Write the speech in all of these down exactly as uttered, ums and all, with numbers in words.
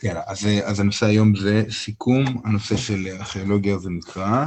יאללה, אז, אז הנושא היום זה סיכום, הנושא של ארכיאולוגיה ונקרא.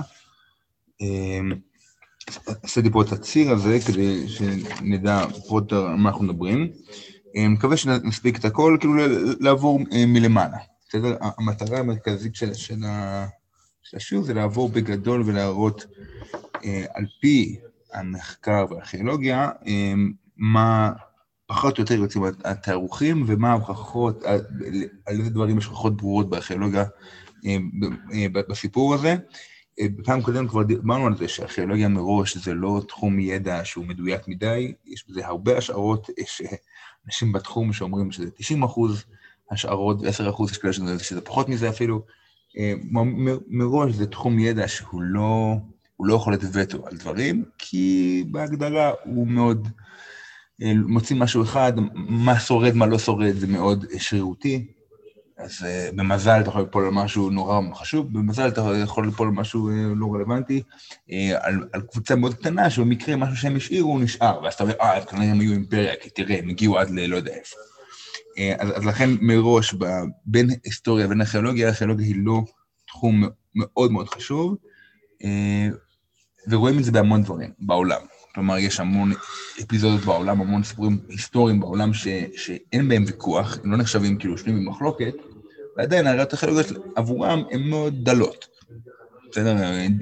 עשיתי פה את הציר הזה כדי שנדע פחות על מה אנחנו מדברים. מקווה שנספיק את הכל, כאילו לעבור מלמעלה. בסדר? המטרה המרכזית של, של, של השיעור זה לעבור בגדול ולהראות על פי המחקר והארכיאולוגיה, מה פחות או יותר יוצאים התארוכים, ומה ההוכחות, על איזה דברים יש הוכחות ברורות בארכיאולוגיה בסיפור הזה. בפעם קודם כבר דיברנו על זה שהארכיאולוגיה מראש זה לא תחום ידע שהוא מדויק מדי, יש בזה הרבה השערות, יש אנשים בתחום שאומרים שזה תשעים אחוז השערות, ו-עשרה אחוז יש כאלה שזה פחות מזה אפילו. מראש זה תחום ידע שהוא לא, הוא לא יכול לתת וטו על דברים, כי בהגדרה הוא מאוד מוצאים משהו אחד, מה שורד, מה לא שורד, זה מאוד שרירותי, אז uh, במזל אתה יכול לפול על משהו נורא חשוב, במזל אתה יכול לפול על משהו uh, לא רלוונטי, uh, על, על קבוצה מאוד קטנה, שבמקרה משהו שהם השאירו, הוא נשאר, ואז אתה אומר, אה, אז כנראה הם היו אימפריה, כי תראה, הם הגיעו עד ללא יודע איפה. Uh, אז, אז לכן מראש, ב, בין היסטוריה ובין ארכיאולוגיה, ארכיאולוגיה היא לא תחום מאוד מאוד חשוב, uh, ורואים את זה בהמון דברים בעולם. כלומר, יש המון אפיזודות בעולם, המון סיפורים היסטוריים בעולם ש, שאין בהם ויכוח, הם לא נחשבים כאילו שנויים במחלוקת, ועדיין הראיות הארכיאולוגיות עבורם הן מאוד דלות. בסדר?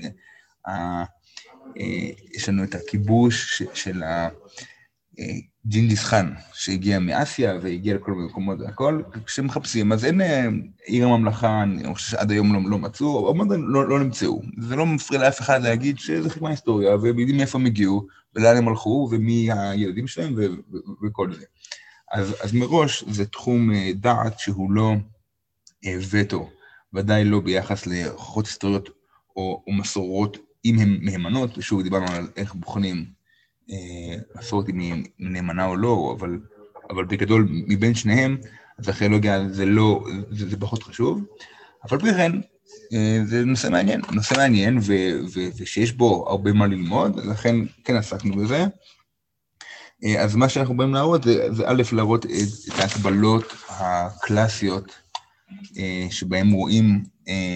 יש לנו את הכיבוש של ג'ינגיס חאן, שהגיע מאסיה והגיע לכל מקומות והכל, כשמחפשים, אז אין עיר הממלכה, אני חושב שעד היום לא, לא מצאו, או לא, לא נמצאו. זה לא מפריע לאף אחד להגיד שזה חלק מההיסטוריה, והם יודעים מאיפה הם הגיעו, ולאן הם הלכו, ומי הילדים שלהם, ו- ו- וכל זה. אז, אז מראש זה תחום דעת שהוא לא וטו, ודאי לא ביחס להוכחות היסטוריות או, או מסורות, אם הן מהימנות, ושוב דיברנו על איך בוחנים מסורת אם היא נאמנה או לא, אבל, אבל בגדול מבין שניהם, אז ארכיאולוגיה זה לא, זה, זה פחות חשוב, אבל בכן, זה נושא מעניין, נושא מעניין, ו, ו, ושיש בו הרבה מה ללמוד, לכן כן עסקנו בזה. אז מה שאנחנו באים להראות, זה, זה א' להראות את, את ההקבלות הקלאסיות, שבהם רואים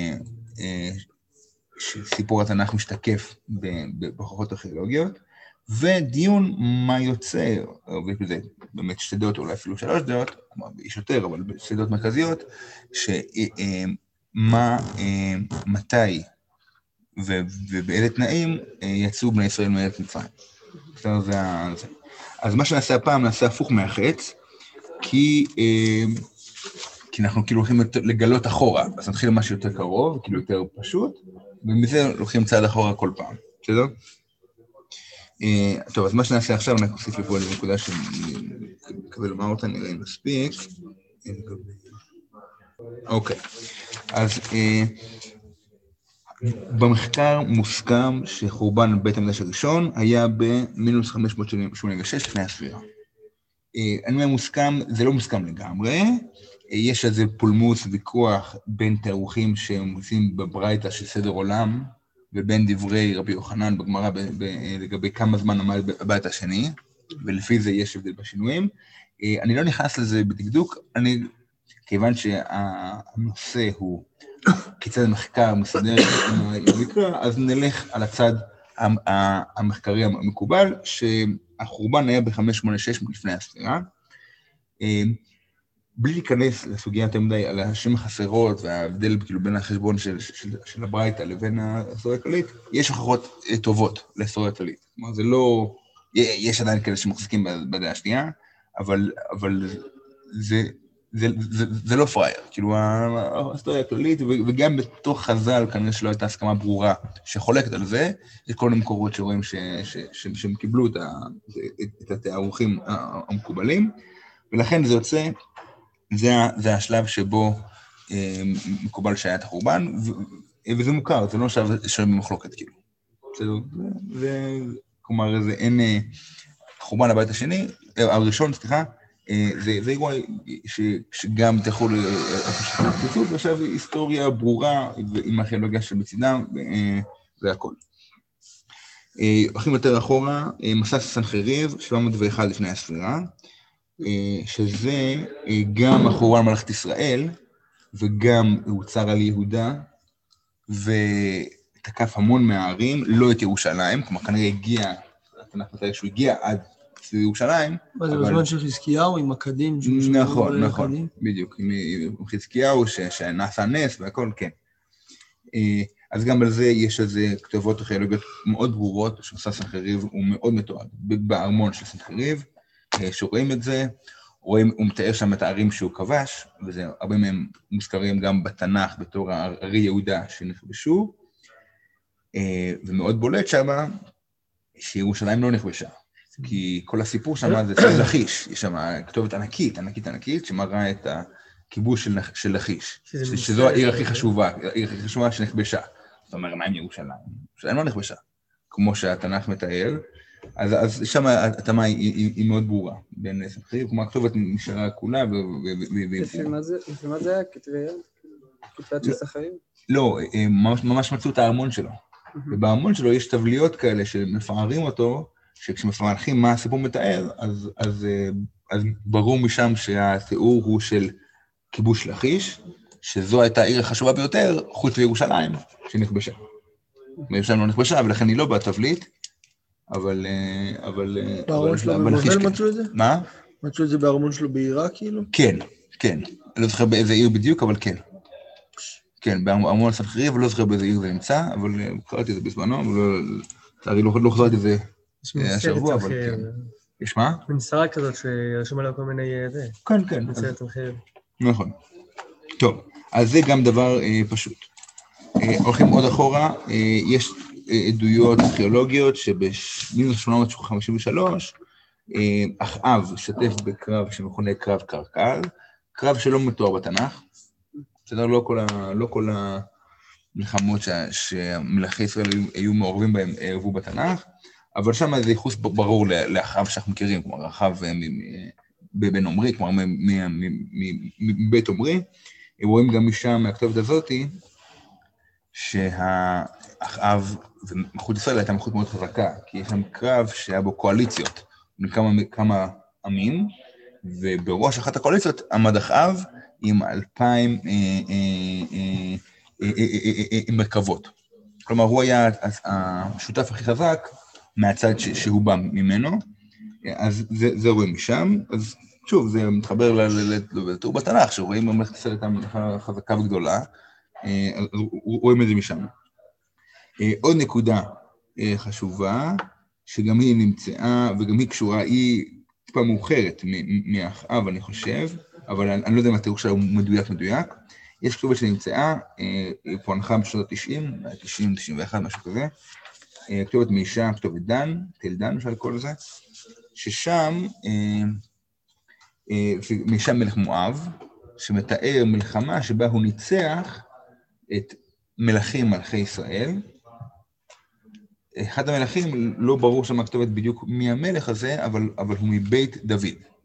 שסיפור התנ"ך משתקף בהוכחות ארכיאולוגיות, ודיון מה יוצא, וזה באמת שתי דעות, אולי אפילו שלוש דעות, יש יותר, אבל שתי דעות מרכזיות, שמה, מתי ובאיזה תנאים יצאו בני ישראל מארץ מצרים. אז מה שנעשה הפעם, נעשה הפוך מהחץ, כי, כי אנחנו כאילו הולכים לגלות אחורה, אז נתחיל משהו יותר קרוב, כאילו יותר פשוט, ומזה לוקחים צעד אחורה כל פעם, בסדר? טוב, אז מה שנעשה עכשיו, אני אוסיף לפה לנקודה שמקבל לומר אותה, נראה אם מספיק. אוקיי, אז במחקר מוסכם שחורבן בית המקדש הראשון היה במינוס חמש מאות שמונים ושש לפני הספירה. אני אומר מוסכם, זה לא מוסכם לגמרי, יש איזה פולמוס ויכוח בין תארוכים שהם עושים בברייתא של סדר עולם, ובין דברי רבי יוחנן בגמרא לגבי כמה זמן עמד הבית השני, ולפי זה יש הבדל בשינויים. אני לא נכנס לזה בדקדוק, אני, כיוון שהנושא הוא כיצד המחקר מסדר במקרא, אז נלך על הצד המחקרי המקובל, שהחורבן היה ב-חמש שמונה שש לפני הספירה. בלי להיכנס לסוגיית עמדי על השם החסרות וההבדל כאילו בין החשבון של, של, של הברייתא לבין ההיסטוריה הכללית, יש הוכחות טובות להיסטוריה הכללית. כלומר, זה לא, יש עדיין כאלה שמחזיקים בדעה השנייה, אבל, אבל זה, זה, זה, זה לא פרייר. כאילו, ההיסטוריה הכללית, וגם בתוך חז"ל, כנראה שלא הייתה הסכמה ברורה שחולקת על זה, יש כל מיני מקורות שרואים ש, ש, ש, שהם קיבלו את, ה, את התארוכים המקובלים, ולכן זה יוצא, זה, זה השלב שבו אה, מקובל שהיה את החורבן, ו, וזה מוכר, זה לא שלב שלב במחלוקת, כאילו. בסדר? זה, כלומר, זה אין, אה, חורבן הבית השני, אה, הראשון, סליחה, אה, זה, זה אירוע ש, שגם תיכול לפשוט, ועכשיו היסטוריה ברורה, עם הארכיאולוגיה שבצדם, אה, זה הכל. אה, הולכים יותר אחורה, אה, מסע סנחריב, שבע מאות ואחת לפני הספירה, שזה גם החורבן ממלכת ישראל, וגם הוא צר על יהודה, ותקף המון מהערים, לא את ירושלים, כלומר כנראה הגיע, התנ"ך מתאר שהוא הגיע עד לירושלים. מה זה בזמן של חזקיהו עם הקדים? נכון, נכון, בדיוק, עם חזקיהו שנעשה נס והכל, כן. אז גם על זה יש איזה כתובות ארכיאולוגיות מאוד ברורות, שעושה סנחריב, הוא מאוד מתועד, בארמון של סנחריב, שרואים את זה, רואים, הוא מתאר שם את הערים שהוא כבש, וזה הרבה מהם מוזכרים גם בתנ"ך, בתור ערי יהודה שנכבשו, ומאוד בולט שם, שירושלים לא נכבשה, כי כל הסיפור שם זה של לכיש, יש שם כתובת ענקית, ענקית ענקית, שמראה את הכיבוש של לכיש, שזו העיר הכי חשובה, העיר הכי חשובה שנכבשה. זאת אומרת, מה עם ירושלים? ירושלים לא נכבשה, כמו שהתנ"ך מתאר, אז, אז שם התאמה היא, היא, היא מאוד ברורה, בין סנחריב, כמו הכתובת נשארה כולה ו... לפי מה זה היה כתבי יד? כתבי של סנחריב? לא, ממש, ממש מצאו את הארמון שלו, ובארמון שלו יש טבליות כאלה שמפארים אותו, שכשמפענחים מה הסיפור מתאר, אז, אז, אז ברור משם שהתיאור הוא של כיבוש לכיש, שזו הייתה העיר החשובה ביותר, חוץ לירושלים, שנכבשה. וירושלים לא נכבשה, ולכן היא לא בתבלית, אבל... אבל בארמון שלו בבבל מצאו את זה? מה? מצאו את זה בארמון שלו בעיראק, כאילו? כן, כן. אני לא זוכר באיזה עיר בדיוק, אבל כן. כן, בארמון סנחריב, ולא זוכר באיזה עיר זה נמצא, אבל קראתי את זה בזמנו, אבל לא חזרתי את זה השבוע, אבל כן. יש מה? מין שרה כזאת שרשום עליה כל מיני... כן, כן. מצויית סנחריב. נכון. טוב, אז זה גם דבר פשוט. הולכים עוד אחורה, יש עדויות ארכיאולוגיות שב-שמונה מאות חמישים ושלוש אחאב שתף בקרב שמכונה קרב קרקל, קרב שלא מתואר בתנ"ך, בסדר, לא כל, ה, לא כל המלחמות שהמלכי ישראל היו מעורבים בהם ערבו בתנ"ך, אבל שם זה ייחוס ברור לאחאב שאנחנו מכירים, כלומר אחאב בבן עומרי, כלומר מבית עומרי, רואים גם משם מהכתובת הזאת, שהאחאב ומלכות ישראל הייתה מלכות מאוד חזקה, כי יש שם קרב שהיה בו קואליציות, מכמה כמה עמים, ובראש אחת הקואליציות עמד אחאב עם אלפיים מרכבות. כלומר, הוא היה השותף הכי חזק מהצד שהוא בא ממנו, אז זה רואים משם, אז שוב, זה מתחבר לתיאור בתנ"ך, שרואים ממלכת ישראל הייתה מלכה חזקה וגדולה, רואים את זה משם. עוד נקודה חשובה, שגם היא נמצאה, וגם היא קשורה, היא טיפה מאוחרת מאחאב, אני חושב, אבל אני לא יודע אם התיאור שלה הוא מדויק מדויק. יש כתובת שנמצאה, פוענחה בשנות ה-תשעים, תשעים, תשעים ואחת, משהו כזה, כתובת מאישה, כתובת דן, תל דן, אפשר לקרוא לזה, ששם, מאישה מלך מואב, שמתאר מלחמה שבה הוא ניצח את מלכים מלכי ישראל. אחד המלכים, לא ברור שם הכתובת בדיוק מי המלך הזה, אבל, אבל הוא מבית דוד.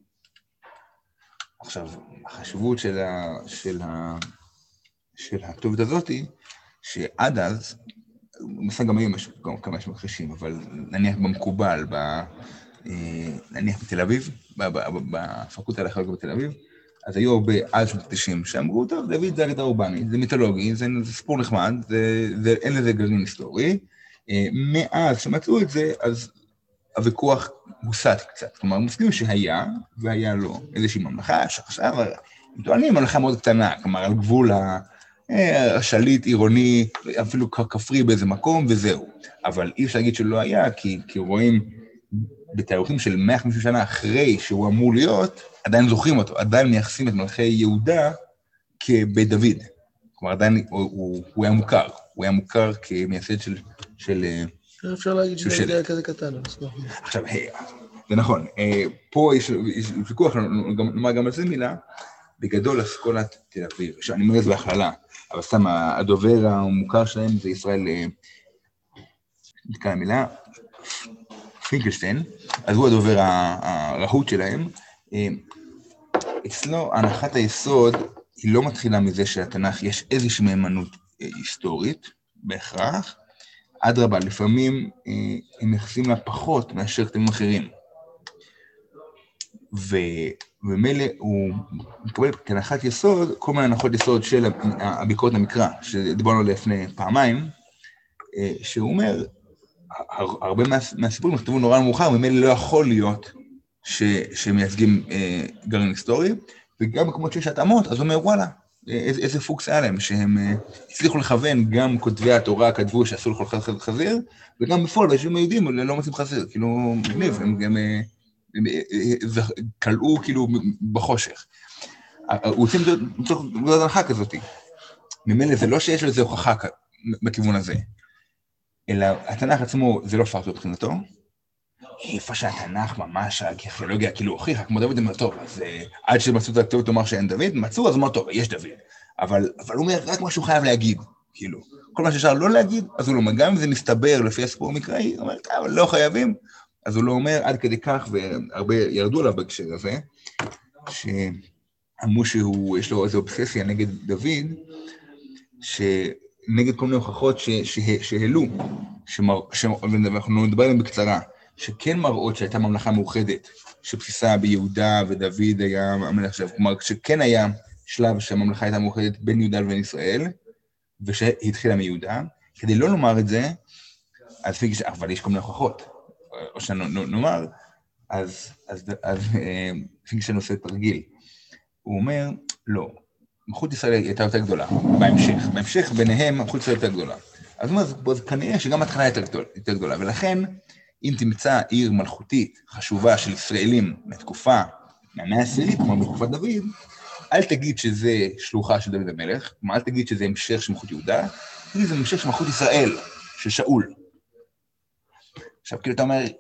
עכשיו, החשיבות של, ה, של, ה, של הכתובת הזאת היא, שעד אז, מסע גם היום יש כמה שמכחישים, אבל נניח במקובל, ב, נניח בתל אביב, בפקולטה לארכיאולוגיה בתל אביב, אז היו הרבה עד שנות ה-תשעים שאמרו, טוב, דוד זה אגדה אורבנית, זה מיתולוגי, זה, זה סיפור נחמד, זה, זה, אין לזה גרעין היסטורי. מאז שמצאו את זה, אז הוויכוח הוסט קצת. כלומר, מוסכים שהיה, והיה לו איזושהי ממלכה, שעכשיו, הם טוענים ממלכה מאוד קטנה, כלומר, על גבול השליט עירוני, אפילו כפרי באיזה מקום, וזהו. אבל אי אפשר להגיד שלא היה, כי, כי רואים בתאריכים של מאה וחמישים שנה אחרי שהוא אמור להיות, עדיין זוכרים אותו, עדיין מייחסים את מלכי יהודה כבית דוד. כלומר, עדיין הוא, הוא, הוא היה מוכר, הוא היה מוכר כמייסד של... של אפשר להגיד שזה היה כזה קטן. עכשיו, זה נכון, פה יש ויכוח, נאמר גם על זה מילה, בגדול אסכולת תל אביב, שאני אומר את זה בהכללה, אבל סתם הדובר המוכר שלהם זה ישראל, נתקע המילה, פינקלשטיין, אז הוא הדובר הרהוט שלהם. אצלו הנחת היסוד היא לא מתחילה מזה שלתנ"ך יש איזושהי מהימנות היסטורית, בהכרח, אדרבה, לפעמים הם מייחסים לה פחות מאשר כתבים אחרים. וממילא הוא מקבל כהנחת יסוד, כל מיני הנחות יסוד של הביקורת המקרא, שדיברנו עליה לפני פעמיים, שהוא אומר, הרבה מהסיפורים נכתבו נורא מאוחר, ממילא לא יכול להיות שמייצגים גרעין היסטורי, וגם במקומות שיש התאמות, אז הוא אומר, וואלה, איזה פוקס היה להם, שהם הצליחו לכוון, גם כותבי התורה כתבו שעשו לכל חזיר, וגם בפועל, וישבים היהודים לא מוצאים חזיר, כאילו מגניב, הם גם קלעו כאילו בחושך. הוא עושים את ההנחה כזאת. ממילא זה לא שיש לזה הוכחה בכיוון הזה, אלא התנ"ך עצמו זה לא פרטו מבחינתו, איפה שהתנ"ך ממש, הארכיאולוגיה כאילו הוכיחה, כמו דוד אומר, טוב, אז עד שמצאו את הכתובת אומר שאין דוד, מצאו, אז מה טוב, יש דוד. אבל, אבל הוא אומר רק מה שהוא חייב להגיד, כאילו. כל מה שאפשר לא להגיד, אז הוא לא אומר, גם אם זה מסתבר לפי הסיפור המקראי, הוא אומר, אבל לא חייבים, אז הוא לא אומר עד כדי כך, והרבה ירדו עליו בהקשר הזה, שאמרו שהוא, יש לו איזו אובססיה נגד דוד, שנגד כל מיני הוכחות שהעלו, ואנחנו נדבר עליהם בקצרה, שכן מראות שהייתה ממלכה מאוחדת, שבסיסה ביהודה ודוד היה המלך שלו, כלומר שכן היה שלב שהממלכה הייתה מאוחדת בין יהודה לבין ישראל, ושהתחילה מיהודה, כדי לא לומר את זה, אז פי גישה, אבל יש כל מיני הוכחות, או שנאמר, אז פי גישה נושא תרגיל. הוא אומר, לא, מלכות ישראל הייתה יותר גדולה, בהמשך, בהמשך ביניהם מלכות ישראל יותר גדולה. אז הוא אומר, כנראה שגם התחלה יותר גדולה, ולכן, אם תמצא עיר מלכותית חשובה של ישראלים מתקופה, מהמאה העשירית, כמו בתקופת דוד, אל תגיד שזה שלוחה של דוד המלך, אל תגיד שזה המשך של מלכות יהודה, תגיד זה המשך של מלכות ישראל, של שאול. עכשיו, כאילו אתה אומר,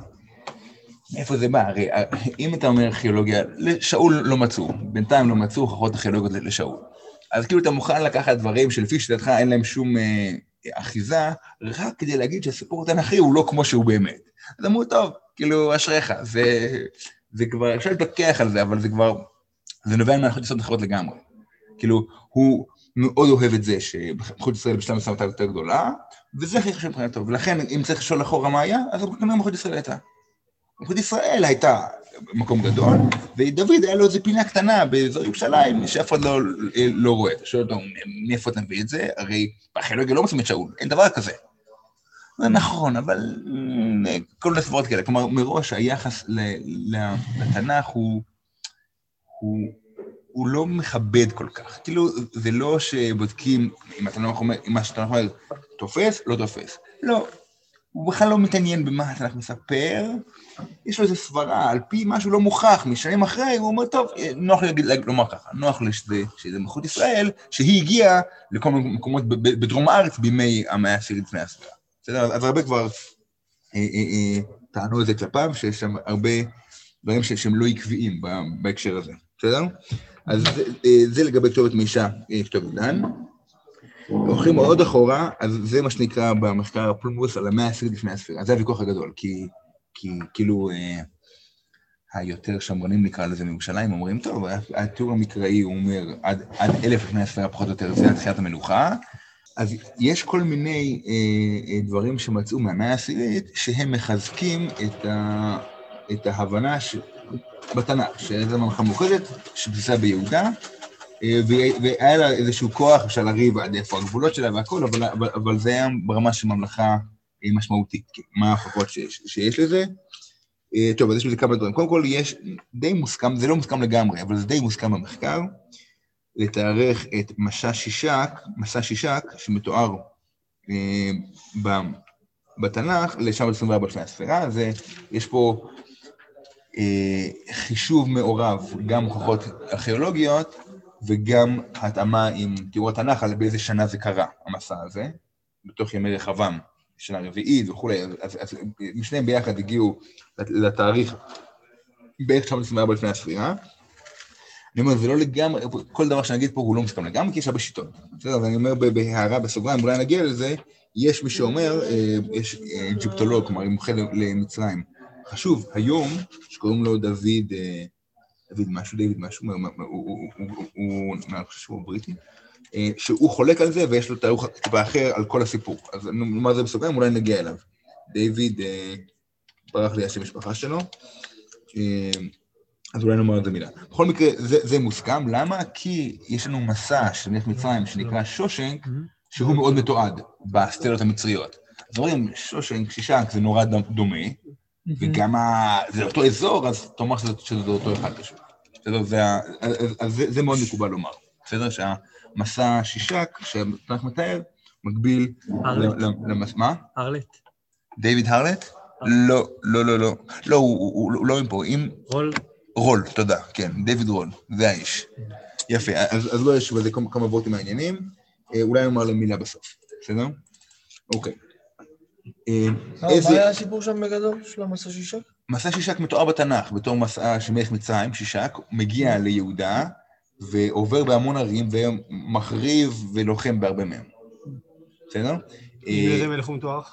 מאיפה זה בא? הרי אם אתה אומר ארכיאולוגיה, לשאול לא מצאו, בינתיים לא מצאו הוכחות ארכיאולוגיות לשאול. אז כאילו אתה מוכן לקחת דברים שלפי שיטתך אין להם שום אה, אחיזה, רק כדי להגיד שהסיפור התנ"כי הוא לא כמו שהוא באמת. אז אמרו, טוב, כאילו, אשריך, זה, זה כבר, אפשר להתווכח על זה, אבל זה כבר, זה נובע מהנחות יסוד אחרות לגמרי. כאילו, הוא מאוד אוהב את זה שמלכות ישראל בשלב מסוים הייתה יותר גדולה, וזה הכי חשוב מבחינתו, ולכן אם צריך לשאול אחורה מה היה, אז כנראה מלכות ישראל הייתה. מלכות ישראל הייתה מקום גדול, ודוד היה לו איזו פינה קטנה באזור ירושלים, שאף אחד לא, לא רואה. אתה שואל אותו, מאיפה אתה מביא את זה? הרי בארכיאולוגיה לא מוצאים את שאול, אין דבר כזה. זה נכון, אבל כל מיני סברות כאלה. כלומר, מראש היחס לתנ"ך הוא, הוא, הוא לא מכבד כל כך. כאילו, זה לא שבודקים, אם התנ"ך אומר, אם מה שהתנ"ך אומר, תופס, לא תופס. לא. הוא בכלל לא מתעניין במה התנ"ך מספר, יש לו איזו סברה, על פי משהו לא מוכח, משנים אחרי, הוא אומר, טוב, נוח לי לומר ככה, נוח לי שזה, שזה מלכות ישראל, שהיא הגיעה לכל מיני מקומות בדרום הארץ, בימי המאה העשירית לפני הספירה. בסדר? אז הרבה כבר אה, אה, אה, טענו את זה כלפם, שיש שם הרבה דברים שהם לא עקביים בהקשר הזה. בסדר? אז זה, זה לגבי כתובת מישה, כתובת דן. הולכים עוד אחורה, אז זה מה שנקרא במחקר הפולמוס על המאה העשירית לפני הספירה. זה הוויכוח הגדול, כי, כי כאילו אה, היותר שמרנים נקרא לזה מירושלים, אומרים, טוב, התיאור המקראי הוא אומר, עד, עד אלף לפני הספירה פחות או יותר, זה התחיית המלוכה, אז יש כל מיני אה, דברים שמצאו מהמאה העשירית, שהם מחזקים את, ה, את ההבנה ש, בתנ"ך, שזה ממלכה מאוחדת, שבסיסה ביהודה, והיה לה איזשהו כוח, אפשר לריב עד איפה הגבולות שלה והכל, אבל, אבל, אבל זה היה ברמה של ממלכה משמעותית, מה ההוכחות שיש, שיש לזה. טוב, אז יש לזה כמה דברים. קודם כל, יש די מוסכם, זה לא מוסכם לגמרי, אבל זה די מוסכם במחקר, לתארך את מסע שישק, מסע שישק, שמתואר אה, בתנ"ך, ל-תשע מאות עשרים וארבע לפני הספירה, זה, יש פה אה, חישוב מעורב, גם הוכחות ארכיאולוגיות, וגם התאמה עם תיאור התנ"ך, על באיזה שנה זה קרה, המסע הזה, בתוך ימי רחבעם, שנה רביעית וכו', אז, אז משניהם ביחד הגיעו לתאריך בערך תשע מאות עשרים וארבע לפני הספירה. אני אומר, זה לא לגמרי, כל דבר שאני אגיד פה הוא לא מסכם לגמרי, כי יש הרבה שיטות. בסדר, אז אני אומר בהערה בסוגריים, אולי נגיע לזה, יש מי שאומר, יש אג'יפטולוג, כלומר, מומחה למצרים. חשוב, היום, שקוראים לו דוד, דוד משהו, דוד משהו, הוא, אני חושב שהוא בריטי, שהוא חולק על זה, ויש לו תאריך טיפה אחר על כל הסיפור. אז נאמר זה בסוגריים, אולי נגיע אליו. דיוויד, ברח לי השם משפחה שלו, אז אולי נאמר את זה מילה. בכל מקרה, זה, זה מוסכם. למה? כי יש לנו מסע של מלך מצרים שנקרא שושנק, שהוא מאוד מתועד בסטלות המצריות. אז אומרים, שושנק, שישק, זה נורא דומה, וגם ה... זה אותו אזור, אז אתה אומר שזה, שזה אותו אחד פשוט. זה, אז, אז זה, זה מאוד מקובל לומר. בסדר? שהמסע שישק, שאתה מתאר, מקביל למסע... מה? הרלט. דיוויד הרלט? לא, לא, לא, לא. לא, הוא לא עם פה, עם... רול. רול, תודה, כן, דיוויד רול, זה האיש. יפה, אז לא יש בזה כמה וורטים מעניינים, אולי נאמר למילה בסוף, בסדר? אוקיי. מה היה הסיפור שם בגדול של המסע שישק? מסע שישק מתואר בתנ"ך, בתור מסע של מלך מצרים, שישק, מגיע ליהודה, ועובר בהמון ערים, ומחריב ולוחם בהרבה מהם. בסדר? איזה מלך הוא מתואר?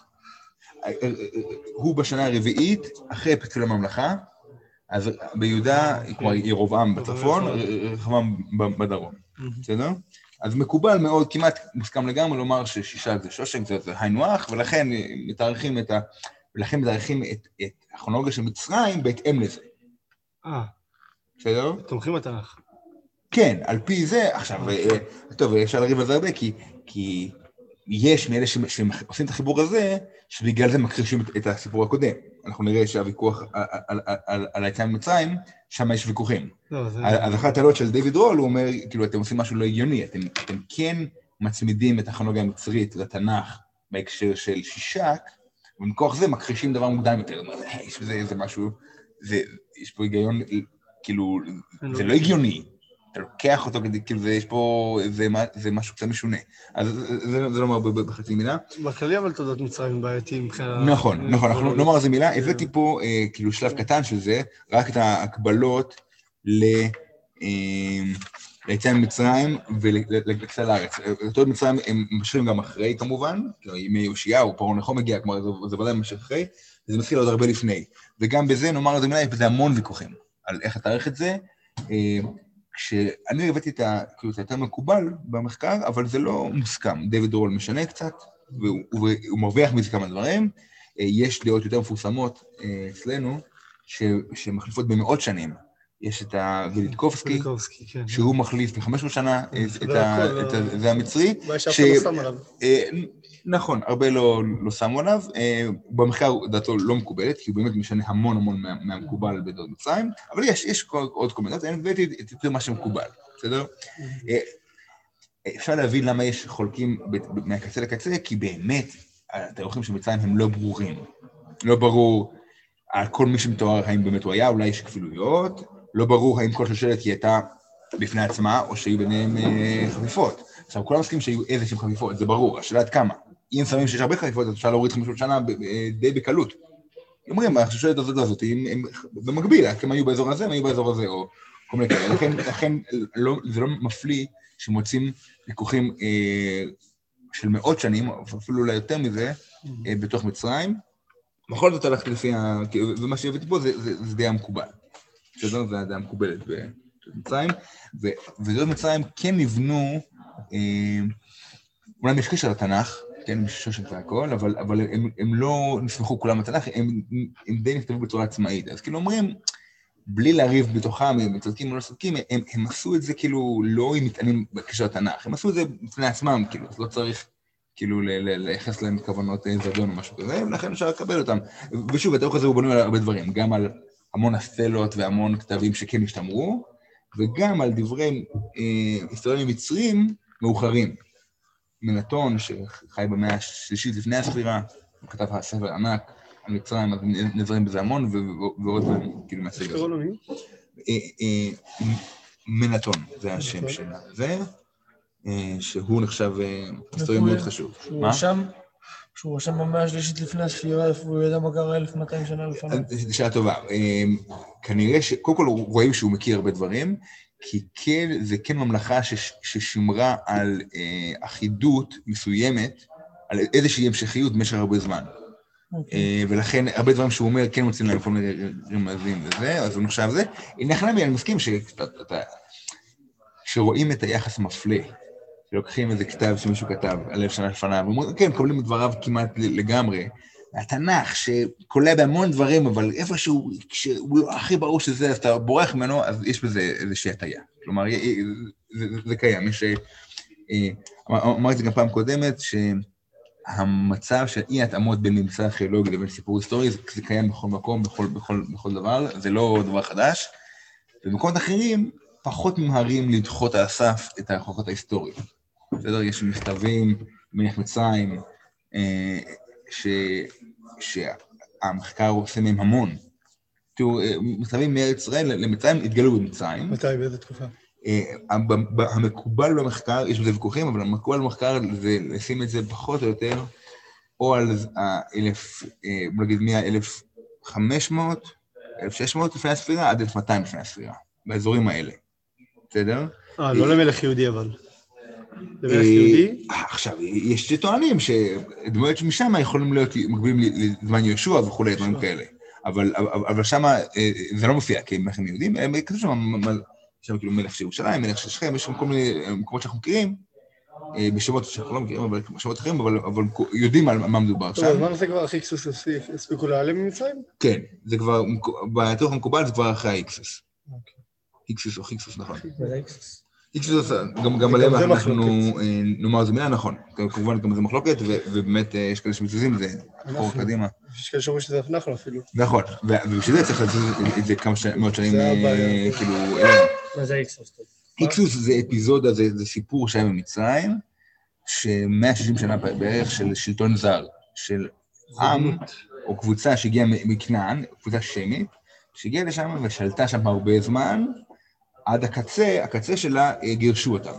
הוא בשנה הרביעית, אחרי פיצול הממלכה, אז ביהודה, כלומר ירובעם בצפון, רחבעם בדרום. בסדר? אז מקובל מאוד, כמעט מוסכם לגמרי לומר ששישק זה שושק, זה היינו הך, ולכן מתארחים את ה... ולכן מתארחים את הכרונולוגיה של מצרים בהתאם לזה. אה. בסדר? תומכים בתנ"ך. כן, על פי זה, עכשיו, טוב, אפשר לריב על זה הרבה, כי יש מאלה שעושים את החיבור הזה, שבגלל זה מכחישים את הסיפור הקודם. אנחנו נראה שהוויכוח על היציאה ממצרים, שם יש ויכוחים. אז אחת הטענות של דיוויד רול, הוא אומר, כאילו, אתם עושים משהו לא הגיוני, אתם כן מצמידים את הכרונולוגיה המצרית לתנ"ך בהקשר של שישק, ומכוח זה מכחישים דבר מוקדם יותר. יש בזה משהו, יש פה היגיון, כאילו, זה לא הגיוני. אתה לוקח אותו, כאילו, יש פה, זה משהו קצת משונה. אז זה לא אומר בחצי מילה. בכללי אבל תולדות מצרים בעייתיים מבחינת... נכון, נכון, אנחנו נאמר איזה מילה, הבאתי פה, כאילו, שלב קטן של זה, רק את ההקבלות ליציאה ממצרים ולכניסה לארץ. תולדות מצרים הם משאירים גם אחרי, כמובן, ימי יאשיהו, פרעה נכון מגיע, כלומר, זה ודאי משאיר אחרי, וזה מתחיל עוד הרבה לפני. וגם בזה, נאמר איזה מילה, יש בזה המון ויכוחים על איך לתארך את זה. כשאני הבאתי את ה... כאילו, זה יותר מקובל במחקר, אבל זה לא מוסכם. דיוויד רול משנה קצת, והוא, והוא מרוויח מזה כמה דברים. יש דעות יותר מפורסמות אצלנו, ש, שמחליפות במאות שנים. יש את הוויליטקובסקי, כן. שהוא מחליף ב-חמש מאות שנה את, את, ה, את ה, זה המצרי. מה שאף אחד לא שם עליו. נכון, הרבה לא, לא שמו עליו. במחקר דעתו לא מקובלת, כי הוא באמת משנה המון המון מה, מהמקובל בדעות מצרים, אבל יש, יש עוד קומנטות, אני הבאתי את יותר מה שמקובל, בסדר? אפשר להבין למה יש חולקים מהקצה לקצה, כי באמת התאורכים של מצרים הם לא ברורים. לא ברור על כל מי שמתואר האם באמת הוא היה, אולי יש כפילויות, לא ברור האם כל שושלת היא הייתה בפני עצמה, או שהיו ביניהם חפיפות. עכשיו, כולם מסכימים שהיו איזה שהם חפיפות, זה ברור, השאלה עד כמה. אם שמים שיש הרבה חפיפות, אז אפשר להוריד חמישים שנה די בקלות. אומרים, השושלת הזאת הזאת, הם במקביל, הם היו באזור הזה, הם היו באזור הזה, או כל מיני כאלה. לכן זה לא מפליא שמוצאים ויכוחים של מאות שנים, אפילו אולי יותר מזה, בתוך מצרים. בכל זאת הלכתי לפי ה... ומה שהבאתי פה זה די המקובל. שזה די המקובלת במצרים, ודעות מצרים כן נבנו, אולי יש קשר לתנ"ך, כן, שושק והכל, אבל, אבל הם, הם לא נסמכו כולם לתנ"ך, הם, הם די נכתבו בצורה עצמאית. אז כאילו אומרים, בלי להריב בתוכם, הם צודקים או לא צודקים, הם, הם עשו את זה כאילו לא עם מטענים בקשר לתנ"ך, הם עשו את זה בפני עצמם, כאילו, אז לא צריך כאילו לייחס להם כוונות זדון או משהו כזה, ולכן אפשר לקבל אותם. ושוב, התאורך הזה הוא בנוי על הרבה דברים, גם על המון הסטלות והמון כתבים שכן השתמרו, וגם על דברי אה, היסטוריונים מצרים מאוחרים. מנתון, שחי במאה השלישית לפני הספירה, הוא כתב הספר ענק על מצרים, אז נזרים בזה המון, ועוד כאילו מהסגר. איך קראו לו מי? מנתון, זה השם של זה, שהוא נחשב היסטוריון מאוד חשוב. שהוא רשם? שהוא רשם במאה השלישית לפני הספירה, והוא ידע מה קרה אלף ומאתיים שנה לפני. זו שאלה טובה. כנראה שקודם כל רואים שהוא מכיר הרבה דברים, כי כן, זה כן ממלכה ששמרה על אחידות מסוימת, על איזושהי המשכיות במשך הרבה זמן. ולכן הרבה דברים שהוא אומר, כן מוצאים להם כל מיני רמזים וזה, אז הוא נחשב זה. נחלמי, אני מסכים שרואים את היחס המפלה, שלוקחים איזה כתב שמישהו כתב אלף שנה לפניו, ואומרים, כן, מקבלים את דבריו כמעט לגמרי, התנ"ך שקולע בהמון דברים, אבל איפשהו, כשהוא לא הכי ברור שזה, אז אתה בורח ממנו, אז יש בזה איזושהי הטעיה. כלומר, זה, זה קיים. יש, אמרתי את זה גם פעם קודמת, שהמצב של אי התאמות בין ממצא ארכיאולוגי לבין סיפור היסטורי, זה, זה קיים בכל מקום, בכל, בכל, בכל דבר, זה לא דבר חדש. במקומות אחרים, פחות ממהרים לדחות על הסף את ההוכחות ההיסטוריות. בסדר, יש מכתבים, מלך מצרים, ש... שהמחקר עושה מהם המון. תראו, מכתבים מארץ ישראל למצרים התגלו במצרים. מתי, באיזה תקופה? המקובל במחקר, יש בזה ויכוחים, אבל המקובל במחקר זה לשים את זה פחות או יותר, או על אלף, בוא נגיד מאה, אלף חמש מאות, אלף שש מאות לפני הספירה, עד אלף מאתיים לפני הספירה, באזורים האלה. בסדר? אה, לא למלך יהודי אבל. למלך יהודי? עכשיו, יש שטוענים שדמויות שמשם יכולים להיות מקבילים לזמן יהושע וכו', דברים כאלה. אבל שם זה לא מופיע, כי מלכים יהודים, הם כתוב שם כאילו מלך של ירושלים, מלך של שכם, יש שם כל מיני מקומות שאנחנו מכירים, בשמות שאנחנו לא מכירים, אבל בשמות אחרים, אבל יודעים על מה מדובר שם. בזמן הזה כבר החיקסוס הספיקו להיעלם ממצרים? כן, זה כבר, בתיאור המקובל זה כבר אחרי האיקסוס. איקסוס או חיקסוס, נכון. איקסוס, גם עליהם אנחנו נאמר זו מילה, נכון. כמובן גם זה מחלוקת, ובאמת יש כאלה שמתזוזים, זה חור קדימה. יש כאלה שאומרים שזה נכון אפילו. נכון, ובשביל זה צריך לעשות את זה כמה מאות שנים, כאילו... מה זה איקסוס? איקסוס זה אפיזודה, זה סיפור שהיה במצרים, ש-מאה ושישים שנה בערך של שלטון זר, של עם או קבוצה שהגיעה מכנען, קבוצה שמית, שהגיעה לשם ושלטה שם הרבה זמן, עד הקצה, הקצה שלה גירשו אותם.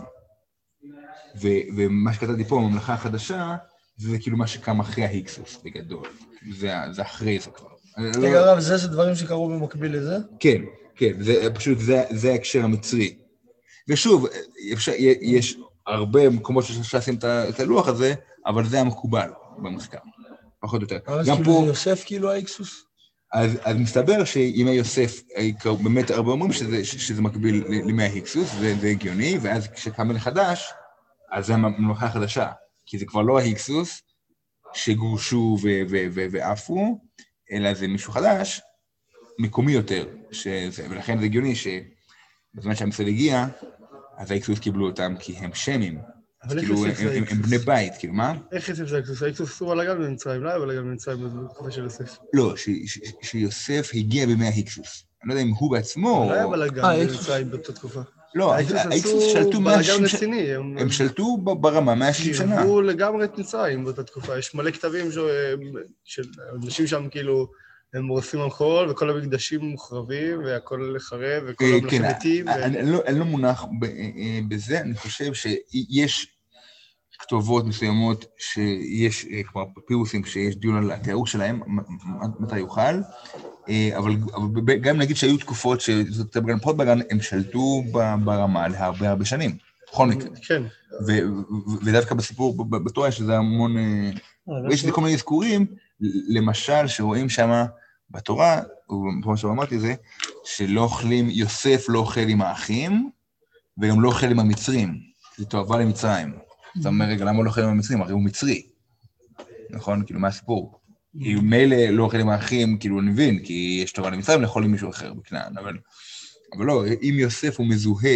ומה שכתבתי פה, הממלכה החדשה, זה כאילו מה שקם אחרי ההיקסוס, בגדול. זה אחרי זה כבר. רגע רב, זה שדברים שקרו במקביל לזה? כן, כן, זה פשוט, זה ההקשר המצרי. ושוב, יש הרבה מקומות שאפשר לשים את הלוח הזה, אבל זה המקובל במחקר, פחות או יותר. אז כאילו זה יוסף כאילו ההיקסוס? אז, אז מסתבר שימי יוסף, באמת הרבה אומרים שזה, שזה מקביל לימי ההיקסוס, זה, זה הגיוני, ואז כשקם מלך חדש, אז זה הממלכה החדשה, כי זה כבר לא ההיקסוס שגורשו ועפו, אלא זה מישהו חדש, מקומי יותר, שזה, ולכן זה הגיוני שבזמן שהמצרים הגיע, אז ההיקסוס קיבלו אותם כי הם שמים, אז כאילו הם, הם, הם בני בית, כאילו מה? איך יוסף זה ההיקסוס? ההיקסוס אסור על הגל במצרים, לא היה על הגל במצרים בתקופה של יוסף. לא, שיוסף הגיע בימי ההיקסוס. אני לא יודע אם הוא בעצמו... לא היה על הגל במצרים באותה תקופה. לא, ההיקסוס שלטו מאה ושישים שנה. הם שלטו ברמה מאה ושישים שנה. קירבו לגמרי את מצרים באותה תקופה. יש מלא כתבים של אנשים שם כאילו, הם מורסים אלכוהול, וכל המקדשים מוחרבים, והכל חרב, וכל המלכים מתים. אני לא מונח בזה, אני חושב שיש כתובות מסוימות שיש, כמו פפירוסים, שיש דיון על התיאור שלהם, מתי יוכל, אבל גם נגיד שהיו תקופות שזאת בגן פחות בגן, הם שלטו ברמה להרבה הרבה שנים, בכל מקרה. כן. ודווקא בסיפור, בתורה שזה המון, ויש לי כל מיני אזכורים, למשל שרואים שם בתורה, כמו שאמרתי זה, שלא אוכלים, יוסף לא אוכל עם האחים, וגם לא אוכל עם המצרים, זה תועבה למצרים. אתה אומר, רגע, למה הוא לא אוכל עם המצרים? הרי הוא מצרי. נכון? כאילו, מה הסיפור? כאילו, מילא לא אוכל עם האחים, כאילו, אני מבין, כי יש תורה למצרים, לאכול עם מישהו אחר בכנען, אבל, אבל לא, אם יוסף הוא מזוהה,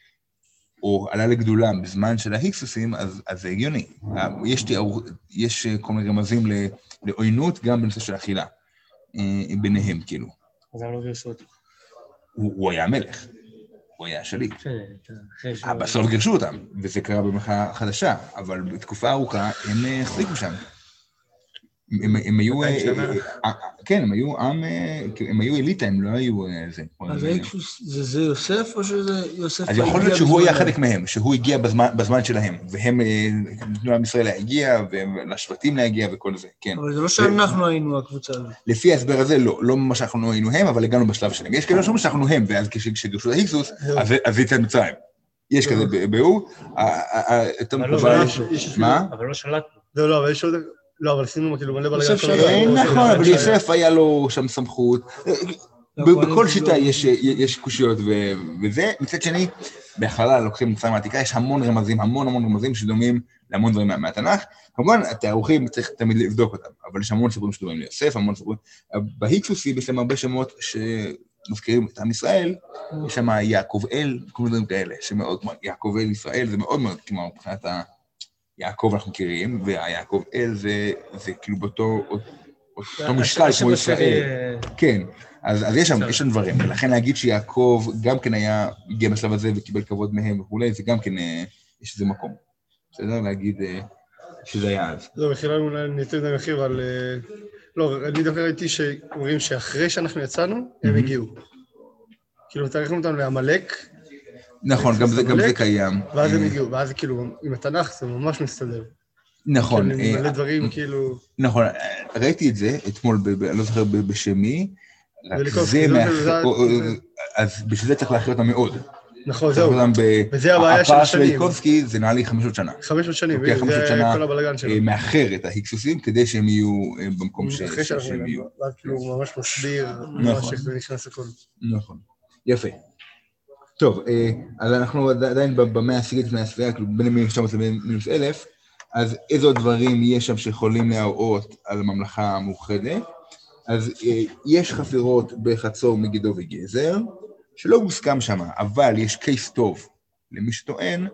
או עלה לגדולם בזמן של ההיקסוסים, אז, אז זה הגיוני. יש, תיאור, יש כל מיני רמזים לעוינות, גם בנושא של אכילה, ביניהם, כאילו. אז הם לא גירשו אותו. הוא, הוא היה המלך. הוא היה שליט. בסוף גירשו אותם, וזה קרה במלכה חדשה, אבל בתקופה ארוכה הם החזיקו שם. הם היו... כן, הם היו עם... הם היו אליטה, הם לא היו... אז זה יוסף או שזה יוסף... אז יכול להיות שהוא היה חלק מהם, שהוא הגיע בזמן שלהם, והם נתנו עם ישראל להגיע, ולשבטים להגיע וכל זה, כן. אבל זה לא שאנחנו היינו הקבוצה הזאת. לפי ההסבר הזה, לא, לא ממש אנחנו היינו הם, אבל הגענו בשלב שלהם. יש כאלה שאומרים שאנחנו הם, ואז כשגירשו את ההיקסוס, אז זה יצא מצרים. יש כזה ביאור, אתה מקובל... מה? אבל לא שלטנו. לא, לא, אבל יש עוד... לא, אבל עשינו כאילו מלא בלגן. נכון, אבל יוסף היה לו שם סמכות. בכל שיטה יש קושיות וזה, מצד שני, בהכללה לוקחים מצרים העתיקה, יש המון רמזים, המון המון רמזים שדומים להמון דברים מהתנ"ך, כמובן, התארוכים צריך תמיד לבדוק אותם, אבל יש המון סיפורים שדומים ליוסף, המון סיפורים, בהיקסוסים יש להם הרבה שמות שמזכירים את עם ישראל, יש שם יעקב אל, כל מיני דברים כאלה, שמאוד, יעקב אל ישראל, זה מאוד מאוד, כמו מבחינת היעקב אנחנו מכירים, והיעקב אל זה כאילו באותו משקל כמו ישראל, כן, אז יש שם דברים, ולכן להגיד שיעקב גם כן היה, הגיע בשלב הזה וקיבל כבוד מהם וכולי, זה גם כן, יש איזה מקום. בסדר? להגיד שזה היה אז. לא, בכלל אולי ניתן את המחיר על... לא, אני דווקא ראיתי שאומרים שאחרי שאנחנו יצאנו, הם הגיעו. כאילו, תאריכים אותם לעמלק. נכון, גם זה קיים. ואז הם הגיעו, ואז כאילו, עם התנ"ך זה ממש מסתדר. נכון. מלא דברים כאילו... נכון, ראיתי את זה אתמול, אני לא זוכר בשמי, אז בשביל זה צריך להכיר אותם מאוד. נכון, זהו. וזה הבעיה של השנים. הפער של ויקובסקי זה נראה לי חמש מאות שנה. חמש מאות שנים, זה כל הבלגן שלו. מאחר את ההיקסוסים כדי שהם יהיו במקום שהם יהיו. ואז כאילו הוא ממש מסביר, ממש איך זה נכנס הכל. נכון, יפה. טוב, אז אנחנו עדיין במאה העשירית לפני הספירה, כאילו בין מינוס תשע מאות לבין מינוס אלף, אז איזו דברים יש שם שיכולים להראות על הממלכה המאוחדת? אז יש חפירות בחצור, מגידו וגזר, שלא מוסכם שם, אבל יש קייס טוב למי שטוען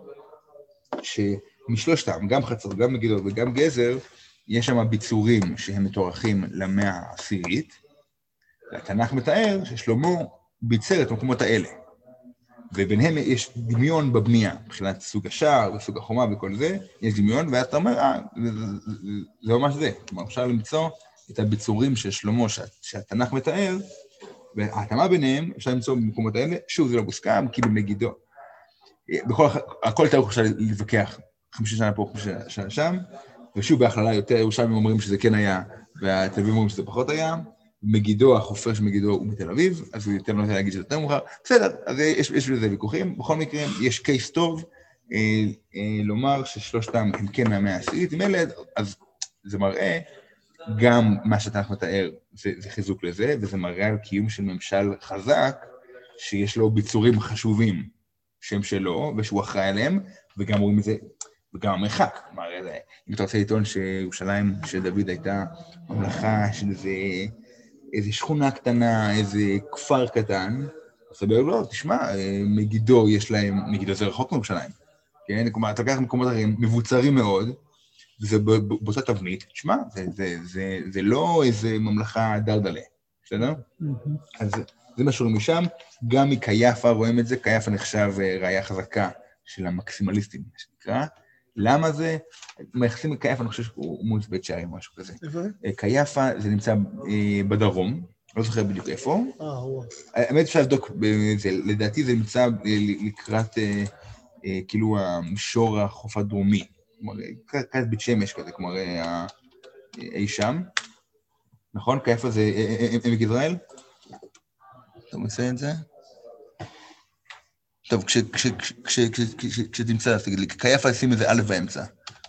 שמשלושתם, גם חצור, גם מגידו וגם גזר, יש שם ביצורים שהם מתוארכים למאה העשירית, והתנ"ך מתאר ששלמה ביצר את המקומות האלה, וביניהם יש דמיון בבנייה, מבחינת סוג השער וסוג החומה וכל זה, יש דמיון, ואז אתה אומר, אה, זה, זה, זה ממש זה, כלומר, אפשר למצוא את הביצורים של שלמה שהתנ"ך מתאר, וההתאמה ביניהם אפשר למצוא במקומות האלה, שוב זה לא מוסכם, כי במגידו, בכל, הכל יותר אפשר להתווכח, חמישים שנה פה, חמישים שנה שם, ושוב בהכללה יותר, ירושלמים אומרים שזה כן היה, והתל אביב אומרים שזה פחות היה, מגידו, החופר של מגידו הוא מתל אביב, אז הוא יותר לא רוצה להגיד שזה יותר מאוחר, בסדר, אז יש, יש לזה ויכוחים, בכל מקרה יש קייס טוב, אה, אה, לומר ששלושתם הם כן מהמאה העשירית, עם אלה, אז זה מראה, גם מה שאתה מתאר זה, זה חיזוק לזה, וזה מראה על קיום של ממשל חזק, שיש לו ביצורים חשובים שהם שלו, ושהוא אחראי עליהם, וגם רואים את זה, וגם המרחק. כלומר, אם אתה רוצה לטעון שירושלים של דוד הייתה ממלכה של איזה, איזה שכונה קטנה, איזה כפר קטן, אז אתה אומר, לא, תשמע, מגידו יש להם, מגידו זה רחוק מירושלים, כן? כלומר, אתה לקח מקומות אחרים, מבוצרים מאוד, וזה באותה תבנית, תשמע, זה, זה, זה, זה לא איזה ממלכה דרדלה, בסדר? אז זה מה שרואים משם, גם מקייפה רואים את זה, קייפה נחשב ראיה חזקה של המקסימליסטים, מה שנקרא. למה זה? מייחסים לקייפה, אני חושב שהוא מול בית שערים, משהו כזה. קייפה זה נמצא בדרום, לא זוכר בדיוק איפה. האמת אפשר לבדוק, לדעתי זה נמצא לקראת, כאילו, המישור החוף הדרומי. כלומר, כעת בית שמש כזה, כלומר, אי שם. נכון? קייפה זה עמק יזרעאל? אתה מנסה את זה? טוב, כשתמצא, אז תגיד לי, קייפה שים איזה א' באמצע.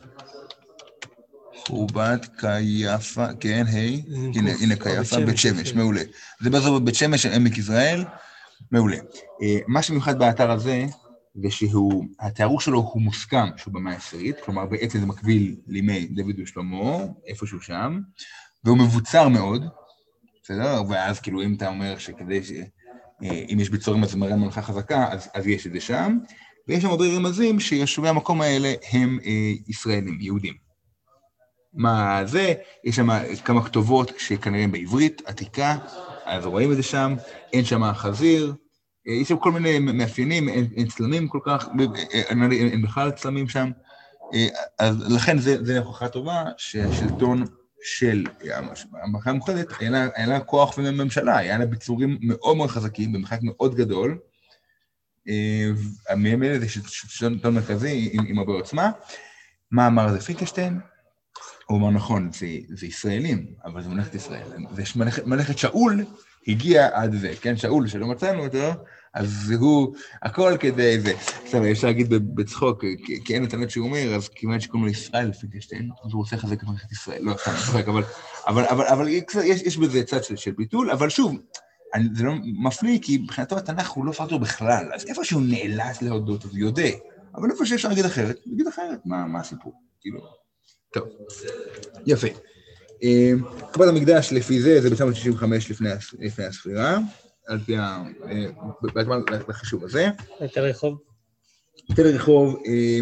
חורבת, קייפה, כן, היי, הנה קייפה, בית שמש, מעולה. זה באזור בית שמש, עמק יזרעאל, מעולה. מה שמיוחד באתר הזה, ושהוא, התיארוך שלו הוא מוסכם שהוא במאה העשירית, כלומר בעצם זה מקביל לימי דוד ושלמה, איפשהו שם, והוא מבוצר מאוד, בסדר? ואז כאילו אם אתה אומר שכדי ש... אם יש ביצורים אז זה מראה מלכה חזקה, אז, אז יש את זה שם, ויש שם הרבה רמזים שיושבי המקום האלה הם אה, ישראלים, יהודים. מה זה? יש שם כמה כתובות שכנראה בעברית, עתיקה, אז רואים את זה שם, אין שם חזיר, יש שם כל מיני מאפיינים, אין, אין צלמים כל כך, אין, אין בכלל צלמים שם, אז לכן זה, זה הוכחה טובה שהשלטון של הממלכה המאוחדת היה לה כוח וממשלה, היה לה ביצורים מאוד מאוד חזקים, במרחק מאוד גדול, מהם אלה זה שלטון מרכזי עם, עם הרבה עוצמה. מה אמר זה פינקלשטיין? הוא אמר נכון, זה, זה ישראלים, אבל זה מלכת ישראל, ומלכת שאול הגיע עד זה, כן, שאול שלא מצאנו אותו, אז הוא, הכל כדי זה, בסדר, אפשר להגיד בצחוק, כי אין את האמת שהוא אומר, אז כמעט שקוראים לו ישראל פינקלשטיין, אז הוא רוצה לחזק את מלכת ישראל, לא, סתם, צוחק, אבל, אבל, אבל, אבל יש, יש בזה צד של, של ביטול, אבל שוב, אני, זה לא מפליא, כי מבחינתו התנ"ך הוא לא פקטור בכלל, אז איפה שהוא נאלץ להודות, אז הוא יודע, אבל איפה שאפשר להגיד אחרת, להגיד אחרת, מה, מה הסיפור? כאילו, טוב, יפה. קבלת המקדש לפי זה, זה ב-תשע מאות שישים וחמש לפני, לפני הספירה, על פי החישוב הזה. תל רחוב. תל רחוב,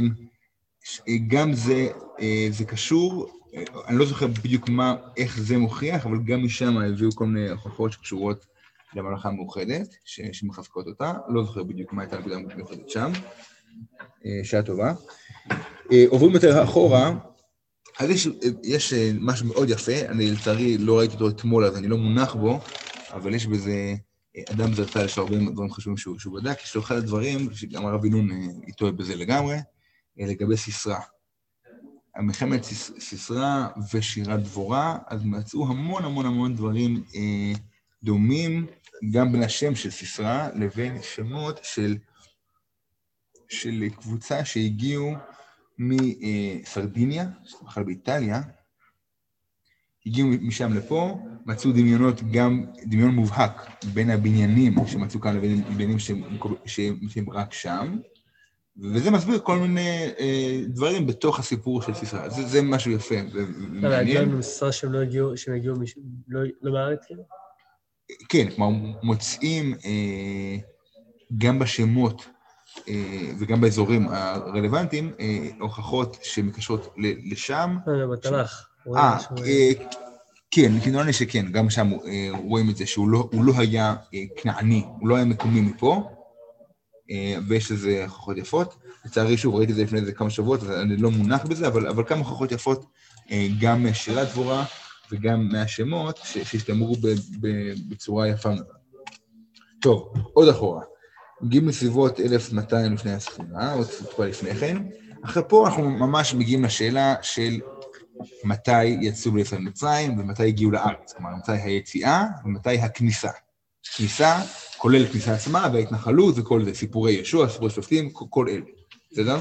גם זה, זה קשור, אני לא זוכר בדיוק מה, איך זה מוכיח, אבל גם משם הביאו כל מיני הוכחות שקשורות לממלכה המאוחדת, שמחזקות אותה, לא זוכר בדיוק מה הייתה הנקודה המאוחדת שם, שעה טובה. עוברים יותר אחורה, אז יש, יש משהו מאוד יפה, אני לצערי לא ראיתי אותו אתמול, אז אני לא מונח בו, אבל יש בזה אדם זרצה, יש לו הרבה דברים חשובים שהוא, שהוא בדק, יש לו אחד הדברים, שגם הרב בן-נון איתו בזה לגמרי, לגבי סיסרא. המלחמת סיסרא ושירת דבורה, אז מצאו המון המון המון דברים אה, דומים, גם בין השם של סיסרא לבין שמות של, של קבוצה שהגיעו מסרדיניה, בכלל באיטליה, הגיעו משם לפה, מצאו דמיונות גם, דמיון מובהק בין הבניינים שמצאו כאן לבין הבניינים שהם רק שם, וזה מסביר כל מיני אה, דברים בתוך הסיפור של סיסרא. זה, זה משהו יפה ומעניין. אתה להגיד לנו סיסרא שהם לא הגיעו, שהם הגיעו לא, לא בארץ כאילו? כן, כלומר מוצאים אה, גם בשמות אה, וגם באזורים הרלוונטיים, אה, הוכחות שמקשרות לשם. לא, לא, בתנ"ך. אה, אה, כן, נראה לי שכן, גם שם אה, רואים את זה שהוא לא, הוא לא היה אה, כנעני, הוא לא היה מקומי מפה, ויש לזה הוכחות יפות. לצערי שוב, ראיתי את זה לפני איזה כמה שבועות, אז אני לא מונח בזה, אבל, אבל כמה הוכחות יפות, גם משירת דבורה וגם מהשמות, שהשתמרו בצורה יפה מאוד. טוב, עוד אחורה. מגיעים לסביבות אלף ומאתיים לפני הספירה, עוד טיפה לפני כן. אחרי פה אנחנו ממש מגיעים לשאלה של מתי יצאו לישראל מצרים, ומתי הגיעו לארץ. כלומר, מתי היציאה ומתי הכניסה. כניסה, כולל כניסה עצמה, וההתנחלות וכל זה, סיפורי ישוע, סיפורי שופטים, כל אלה. בסדר?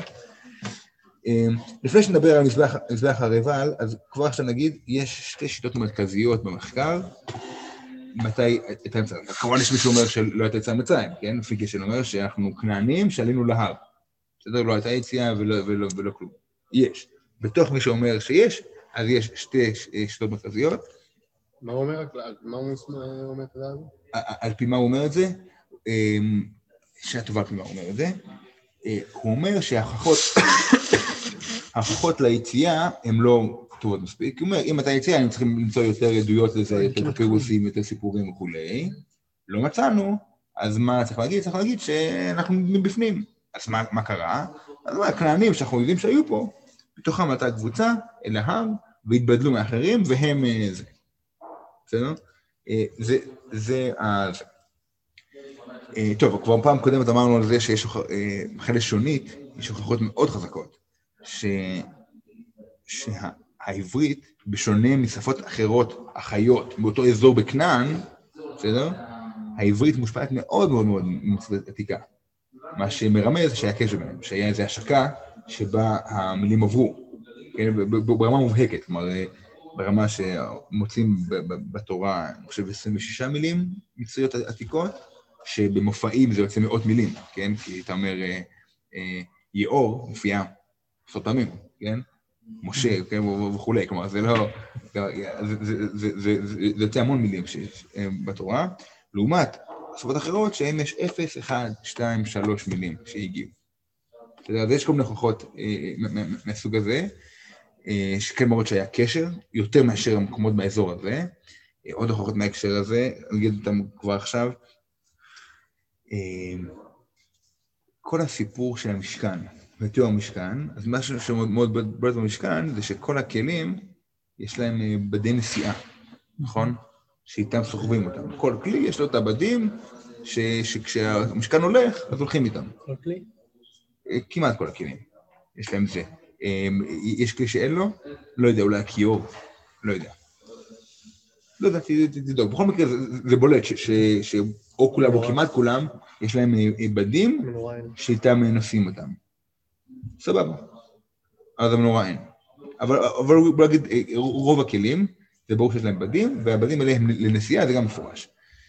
לפני שנדבר על מזבח הרבל, אז כבר עכשיו נגיד, יש שתי שיטות מרכזיות במחקר, מתי הייתה מצרים. כמובן יש מישהו אומר שלא הייתה יציאה מצרים, כן? פיקי שאומר שאנחנו כנענים שעלינו להר. בסדר? לא הייתה יציאה ולא, ולא, ולא כלום. יש. בתוך מי שאומר שיש, אז יש שתי שיטות מרכזיות. מה הוא אומר? מה הוא אומר את זה? על פי מה הוא אומר את זה? שהטובה על פי מה הוא אומר את זה. הוא אומר שההוכחות, ההוכחות ליציאה הן לא טובות מספיק. הוא אומר, אם אתה יציאה, הם צריכים למצוא יותר עדויות לזה, יותר פירוסים, יותר סיפורים וכולי. לא מצאנו, אז מה צריך להגיד? צריך להגיד שאנחנו מבפנים. אז מה, מה קרה? אז מה, הכנענים שאנחנו יודעים שהיו פה, בתוכם הייתה קבוצה אל ההר, והתבדלו מאחרים, והם זה. בסדר? זה, זה, זה. טוב, כבר פעם קודמת אמרנו על זה שיש מבחינה לשונית, יש הוכחות מאוד חזקות, ש... שהעברית, בשונה משפות אחרות, אחיות, באותו אזור בכנען, בסדר? העברית מושפעת מאוד מאוד מאוד מצוות עתיקה. מה שמרמז שהיה קשר ביניהם, שהיה איזו השקה שבה המילים עברו, כן? ברמה מובהקת, כלומר, ברמה שמוצאים בתורה, אני חושב, עשרים ושש מילים מצריות עתיקות, שבמופעים זה יוצא מאות מילים, כן? כי אתה אומר, יאור מופיע עשרות פעמים, כן? משה, כן? וכולי, כלומר, זה לא, זה יוצא המון מילים בתורה, לעומת שפות אחרות שהן יש אפס, אחד, שתיים, שלוש מילים שהגיעו. אז יש כל מיני הוכחות מהסוג הזה, שכן מראות שהיה קשר, יותר מאשר המקומות באזור הזה, עוד הוכחות מהקשר הזה, אני אגיד אותם כבר עכשיו, כל הסיפור של המשכן, ותיאור המשכן, אז משהו שמאוד בולט במשכן, זה שכל הכלים, יש להם בדי נסיעה, נכון? שאיתם סוחבים אותם. כל כלי יש לו את הבדים, שכשהמשכן הולך, אז הולכים איתם. כל כלי? כמעט כל הכלים, יש להם זה. יש כלי שאין לו, לא יודע, אולי הכיור, לא יודע. לא יודע, תדאוג. בכל מקרה זה בולט, שאו כולם או כמעט כולם, יש להם בדים שאיתם נושאים אותם. סבבה. אז המנורה אין. אבל בוא נגיד, רוב הכלים, זה ברור שיש להם בדים, והבדים האלה הם לנסיעה, זה גם מפורש.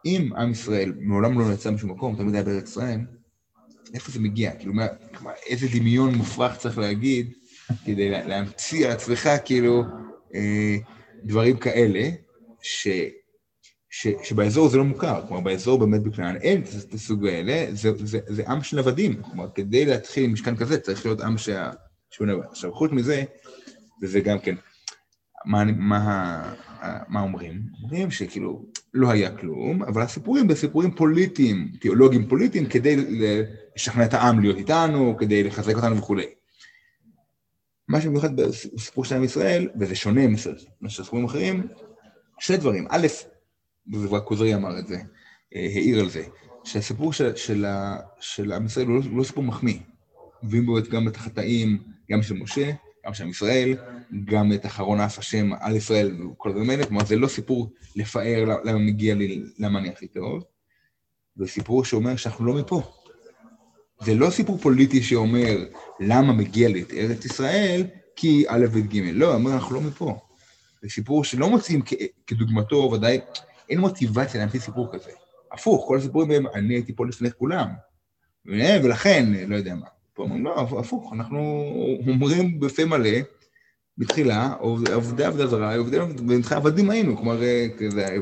אם עם ישראל מעולם לא יצא משום מקום, תמיד היה בארץ ישראל, איפה זה מגיע? כאילו, מה, איזה דמיון מופרך צריך להגיד, כדי להמציא על עצמך, כאילו, אה, דברים כאלה, ש, ש, שבאזור זה לא מוכר, כלומר, באזור באמת בכנען אין את הסוג האלה, זה, זה, זה עם של נוודים, כלומר, כדי להתחיל עם משכן כזה, צריך להיות עם שה, שהוא נווד. עכשיו, חוץ מזה, וזה גם כן, מה, מה, מה אומרים? אומרים שכאילו לא היה כלום, אבל הסיפורים בסיפורים פוליטיים, תיאולוגיים פוליטיים, כדי לשכנע את העם להיות איתנו, כדי לחזק אותנו וכו'. מה שמיוחד בסיפור של עם ישראל, וזה שונה מסיפורים אחרים, שני דברים. א', וזברה כוזרי אמר את זה, העיר על זה, שהסיפור של, של, של עם ישראל הוא לא, לא סיפור מחמיא. מביאים בו גם את החטאים, גם של משה, גם של עם ישראל, גם את אחרון אף השם על ישראל וכל הדברים האלה, כלומר זה לא סיפור לפאר למה מגיע לי, למה אני הכי טוב, זה סיפור שאומר שאנחנו לא מפה. זה לא סיפור פוליטי שאומר למה מגיע לי את ארץ ישראל, כי א' ב' ג', לא, אומר אנחנו לא מפה. זה סיפור שלא מוצאים כ- כדוגמתו, ודאי אין מוטיבציה להמציא סיפור כזה. הפוך, כל הסיפורים בהם אני הייתי פה לפני כולם, ולכן, לא יודע מה. פה אומרים, לא, הפוך, אנחנו אומרים בפה מלא, בתחילה, עובדי עבודה זרה, ונתחיל עבדים היינו, כלומר, כזה,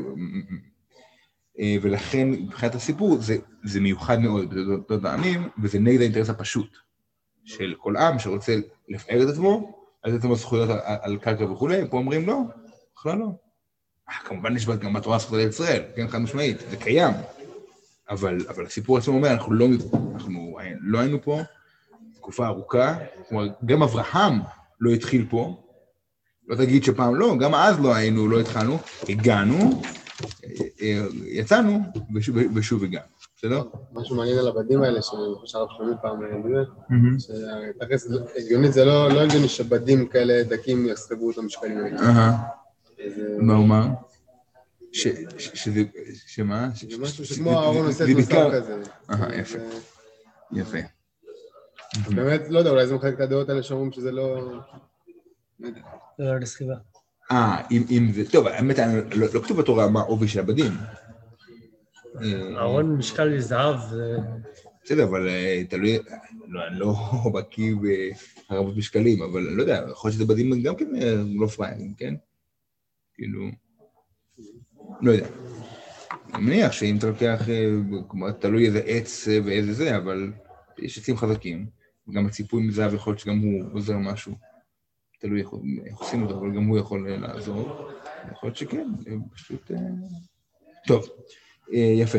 ולכן, מבחינת הסיפור, זה, זה מיוחד מאוד בתולדות העמים, וזה נגד האינטרס הפשוט של כל עם שרוצה לפאר את עצמו, אז עצם הזכויות על, על קרקע וכו', פה אומרים, לא, בכלל לא. כמובן נשבעת גם בתורה זכות על ישראל, כן, חד משמעית, זה קיים, אבל, אבל הסיפור עצמו אומר, אנחנו לא, אנחנו לא היינו פה, תקופה ארוכה, כלומר, גם אברהם לא התחיל פה, לא תגיד שפעם לא, גם אז לא היינו, לא התחלנו, הגענו, יצאנו, ושוב, ושוב הגענו, בסדר? משהו מעניין על הבדים האלה, שהרב שלומי פעם דיבר, שהגיונית זה לא הגיוני שבדים כאלה דקים יסחבו את המשקלים האלה. מה הוא אמר? שזה, שמה? זה משהו שכמו הארון עושה את נוסף כזה. אהה, יפה, יפה. באמת, לא יודע, אולי זה מחלק את הדעות האלה שאומרים שזה לא... זה לא לסחיבה. אה, אם זה... טוב, האמת, לא כתוב בתורה מה עובי של הבדים. הארון משקל זהב. בסדר, אבל תלוי... אני לא בקיא בהרבות משקלים, אבל אני לא יודע, יכול להיות שזה בדים גם כן לא פריים, כן? כאילו... לא יודע. אני מניח שאם אתה לוקח, תלוי איזה עץ ואיזה זה, אבל יש עצים חזקים, וגם הציפוי מזהב יכול להיות שגם הוא עוזר משהו. תלוי איך עושים אותו, אבל גם הוא יכול לעזור. יכול להיות שכן, פשוט... טוב, יפה.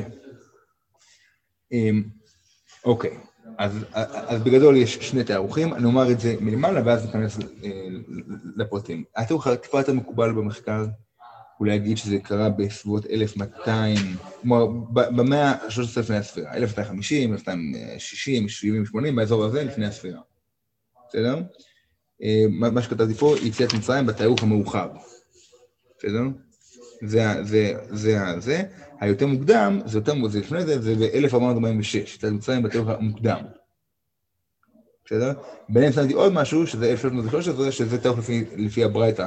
אוקיי, אז, אז בגדול יש שני תארוכים, אני אומר את זה מלמעלה, ואז ניכנס לפרטים. התארוך הטיפה יותר מקובל במחקר, הוא להגיד שזה קרה בסביבות אלף ומאתיים, כלומר, במאה ה-שלוש עשרה לפני הספירה, אלף מאתיים וחמישים, אלף מאתיים שישים, שבעים ושמונים, באזור הזה לפני הספירה. בסדר? מה שכתבתי פה, יציאת מצרים בתארוך המאוחר. בסדר? זה, זה, זה, זה. היותר מוקדם, זה יותר מוקדם, זה לפני זה, זה ב-אלף ארבע מאות ארבעים ושש, יציאת מצרים בתארוך המוקדם. בסדר? ביניהם שמתי עוד משהו, שזה אלף שלוש מאות ושלוש עשרה, שזה תארוך לפי, לפי הברייתא.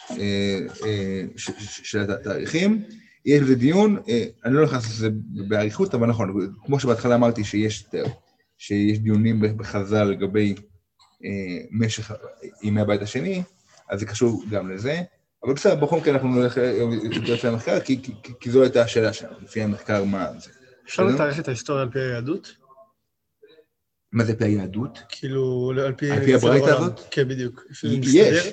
של התאריכים, יש לזה דיון, אני לא נכנס לזה בעריכות, אבל נכון, כמו שבהתחלה אמרתי שיש שיש דיונים בחז"ל לגבי משך ימי הבית השני, אז זה קשור גם לזה, אבל בסדר, בכל מקרה אנחנו נלך יותר לפי המחקר, כי זו הייתה השאלה שלנו, לפי המחקר מה זה. אפשר לתאריך את ההיסטוריה על פי היהדות? מה זה פי היהדות? כאילו, על פי... על פי הברייתא הזאת? כן, בדיוק. יש,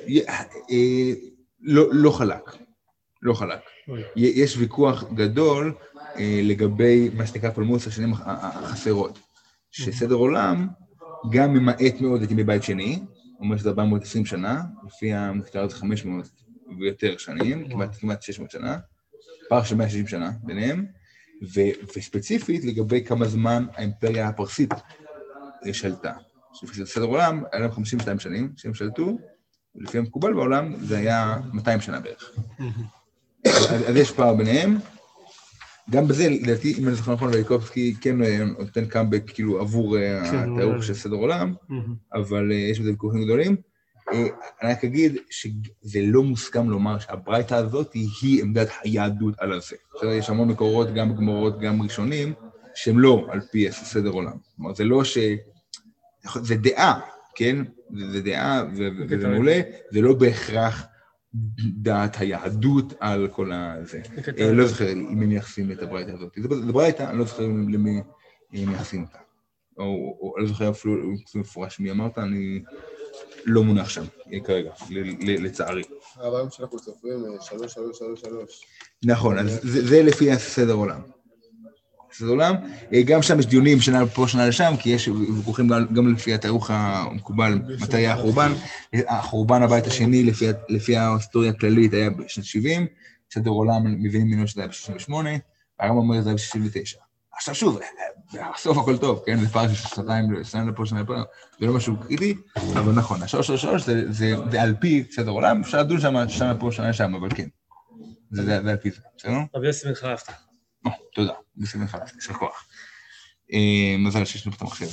לא חלק, לא חלק. יש ויכוח גדול לגבי מה שנקרא פלמוס השנים החסרות, שסדר עולם גם ממעט מאוד את ימי בית שני, אומר שזה ארבע מאות ועשרים שנה, לפי המחקר זה חמש מאות ויותר שנים, כמעט שש מאות שנה, פער של מאה ושישים שנה ביניהם, וספציפית לגבי כמה זמן האימפריה הפרסית שלטה. לפי סדר עולם, היה להם חמישים ושתיים שנים שהם שלטו, ולפי המקובל בעולם זה היה מאתיים שנה בערך. אז יש פער ביניהם. גם בזה, לדעתי, אם אני זוכר נכון, ויקובסקי כן נותן קאמבק כאילו עבור התארוך של סדר עולם, אבל יש בזה ויכוחים גדולים. אני רק אגיד שזה לא מוסכם לומר שהברייתא הזאת היא עמדת היהדות על הזה. יש המון מקורות, גם בגמרות, גם ראשונים, שהם לא על פי סדר עולם. כלומר, זה לא ש... זה דעה, כן? זה דעה וזה מעולה, זה לא בהכרח דעת היהדות על כל הזה. לא זוכר אם הם מייחסים את הברייתא הזאת. זה ברייתא, אני לא זוכר למי הם מייחסים אותה. או לא זוכר אפילו מפורש מי אמרת, אני לא מונח שם כרגע, לצערי. אבל היום שאנחנו צופרים שלוש, שלוש, שלוש, שלוש. נכון, אז זה לפי סדר עולם. סדר עולם, גם שם יש דיונים שנה פה, שנה לשם, כי יש ויכוחים גם לפי התארוך המקובל, מתי היה החורבן. החורבן הבית השני, לפי ההיסטוריה הכללית, היה בשנת שבעים, סדר עולם מבינים ממנו שזה היה ב-שישים ושמונה, והרמב"ם אומר שזה היה ב-שישים ותשע. עכשיו שוב, בסוף הכל טוב, כן? זה פער של שנתיים, שנה לפה, שנה לפה, זה לא משהו קריטי, אבל נכון, השלוש, שלוש, שלוש, זה על פי סדר עולם, אפשר לדון שם, שנה לפה, שנה לשם, אבל כן. זה על פי זה, בסדר? רבי יוסי בן חלפתא. תודה, רבי יוסי בן חלפתא, יש לך כוח. מזל שיש לנו את המחשב.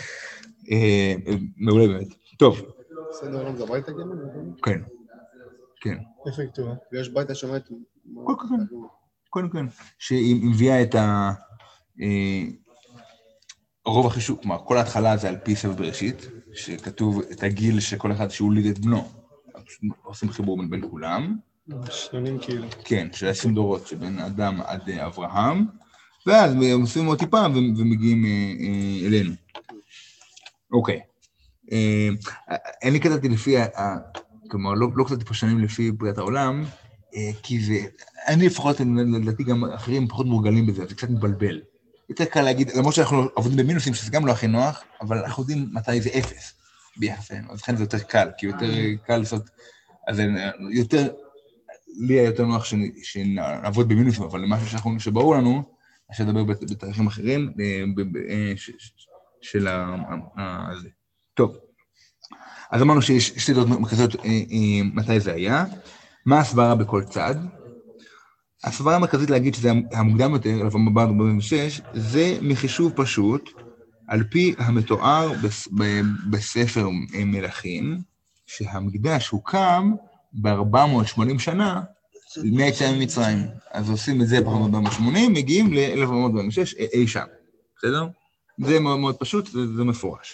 מעולה באמת. טוב. סדר עולם זה ברייתא כאילו? כן, כן. איפה היא כתובה? ויש ברייתא שאומרת... כן, כן, כן, כן. שהיא מביאה את ה... רוב החישוב, כלומר, כל ההתחלה זה על פי ספר בראשית, שכתוב את הגיל שכל אחד שהוליד את בנו. עושים חיבור בין כולם. שנים כאילו. כן, של עשרים דורות, שבין אדם עד אברהם, ואז עושים עוד טיפה ומגיעים אלינו. אוקיי. אני כתבתי לפי, כלומר, לא כתבתי פה שנים לפי בריאת העולם, כי זה, אני לפחות, לדעתי גם אחרים פחות מורגלים בזה, זה קצת מבלבל. יותר קל להגיד, למרות שאנחנו עובדים במינוסים, שזה גם לא הכי נוח, אבל אנחנו יודעים מתי זה אפס ביחס אלינו, אז לכן זה יותר קל, כי יותר קל לעשות, אז יותר, לי היה יותר נוח שנעבוד במינוסים, אבל למשהו שברור לנו, אפשר לדבר בתאריכים אחרים, של הזה. טוב, אז אמרנו שיש שתי דעות מרכזיות מתי זה היה, מה הסברה בכל צד, הסברה המרכזית להגיד שזה המוקדם יותר, אלף ארבע מאות ארבעים ושש, זה מחישוב פשוט, על פי המתואר בספר מלכים, שהמקדש הוקם ב-ארבע מאות ושמונים שנה, מהיציאה ממצרים. אז עושים את זה ב-ארבע מאות ושמונים, מגיעים ל-אלף ארבע מאות ארבעים ושש, אי שם. בסדר? זה מאוד מאוד פשוט, זה מפורש.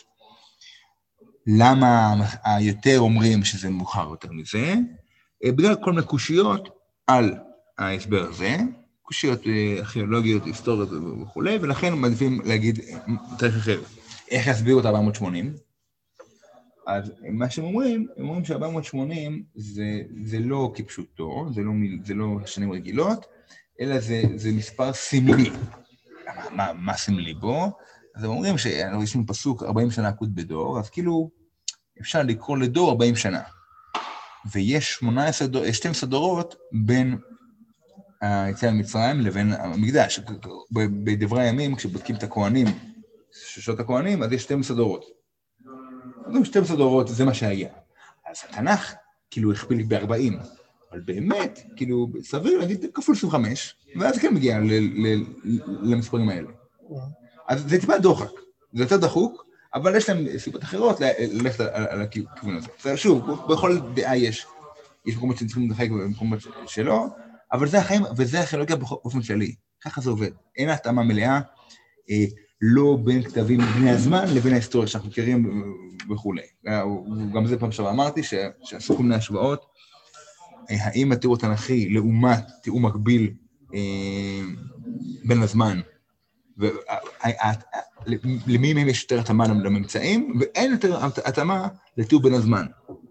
למה היותר אומרים שזה מאוחר יותר מזה? בגלל כל מיני קושיות על ההסבר הזה, קושיות ארכיאולוגיות, היסטוריות וכו', ולכן מעדיפים להגיד תאריך אחר. איך להסביר אותה ארבע מאות ושמונים? אז מה שהם אומרים, הם אומרים ש-ארבע מאות ושמונים זה, זה לא כפשוטו, זה לא, זה לא שנים רגילות, אלא זה, זה מספר סמלי. מה, מה, מה סמלי בו? אז הם אומרים שיש לנו פסוק ארבעים שנה עקוד בדור, אז כאילו אפשר לקרוא לדור ארבעים שנה. ויש שמונה עשרה דור, שתים עשרה דורות בין היציאה ממצרים לבין המקדש. בדברי הימים, כשבודקים את הכהנים, ששות הכהנים, אז יש שתים עשרה דורות. שתים עשרה דורות זה מה שהיה. אז התנ"ך כאילו הכפיל ב-ארבעים, אבל באמת, כאילו, סביר להגיד כפול עשרים וחמש, ואז כן מגיע למספרים האלה. אז זה טיפה דוחק, זה יותר דחוק, אבל יש להם סיבות אחרות ללכת על הכיוון הזה. שוב, בכל דעה יש, יש מקומות שצריכים לדחק במקומות שלא, אבל זה החיים, וזה הארכיאולוגיה באופן כללי. ככה זה עובד. אין התאמה מלאה, לא בין כתבים בני הזמן לבין ההיסטוריה שאנחנו מכירים וכו'. גם זה פעם שעבר אמרתי, שעשו כל מיני השוואות, האם התיאור התנ"כי לעומת תיאור מקביל בין הזמן, למי מהם יש יותר התאמה לממצאים, ואין יותר התאמה לתיאור בין הזמן.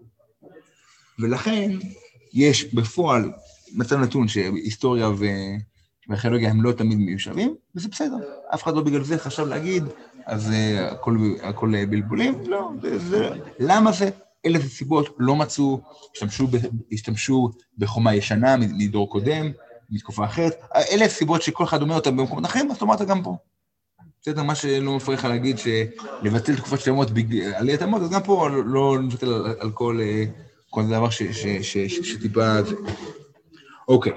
ולכן יש בפועל מצב נתון שהיסטוריה וארכיאולוגיה הם לא תמיד מיושבים, וזה בסדר. אף אחד לא בגלל זה חשב להגיד, אז הכל, הכל בלבולים. לא, זה, זה, למה זה? אלה סיבות לא מצאו, השתמשו, השתמשו בחומה ישנה מדור קודם, מתקופה אחרת. אלה סיבות שכל אחד אומר אותם במקומות אחרים, אז תאמרת גם פה. בסדר, מה שלא מפריע לך להגיד שלבטל תקופות שלמות על התאמות, אז גם פה לא נבטל על, על כל, כל דבר ש, ש, ש, ש, שטיפה זה. אוקיי.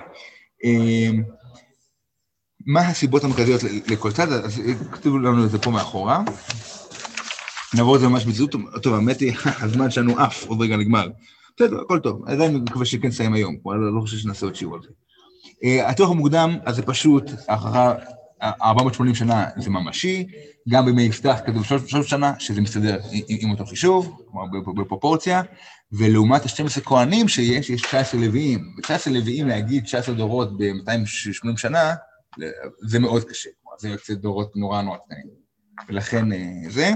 מה הסיבות המרכזיות לכל צד? אז כתוב לנו את זה פה מאחורה. נעבור את זה ממש בזריזות. טוב, האמת היא, הזמן שלנו אף, עוד רגע נגמר. בסדר, הכל טוב, עדיין מקווה שכן נסיים היום, אני לא חושב שנעשה עוד שיעור על זה. התיאור המוקדם, אז זה פשוט, אחרי ארבע מאות ושמונים שנה זה ממשי, גם בימי יפתח כתוב שלוש שנה, שזה מסתדר עם אותו חישוב, כלומר בפרופורציה, ולעומת ה-שנים עשר כהנים שיש, יש תשעה עשר לוויים, ו-תשעה עשר לוויים להגיד תשעה עשר דורות ב-מאתיים ושמונים שנה, זה מאוד קשה, זה יוצא דורות נורא נורא קטנים, ולכן זה.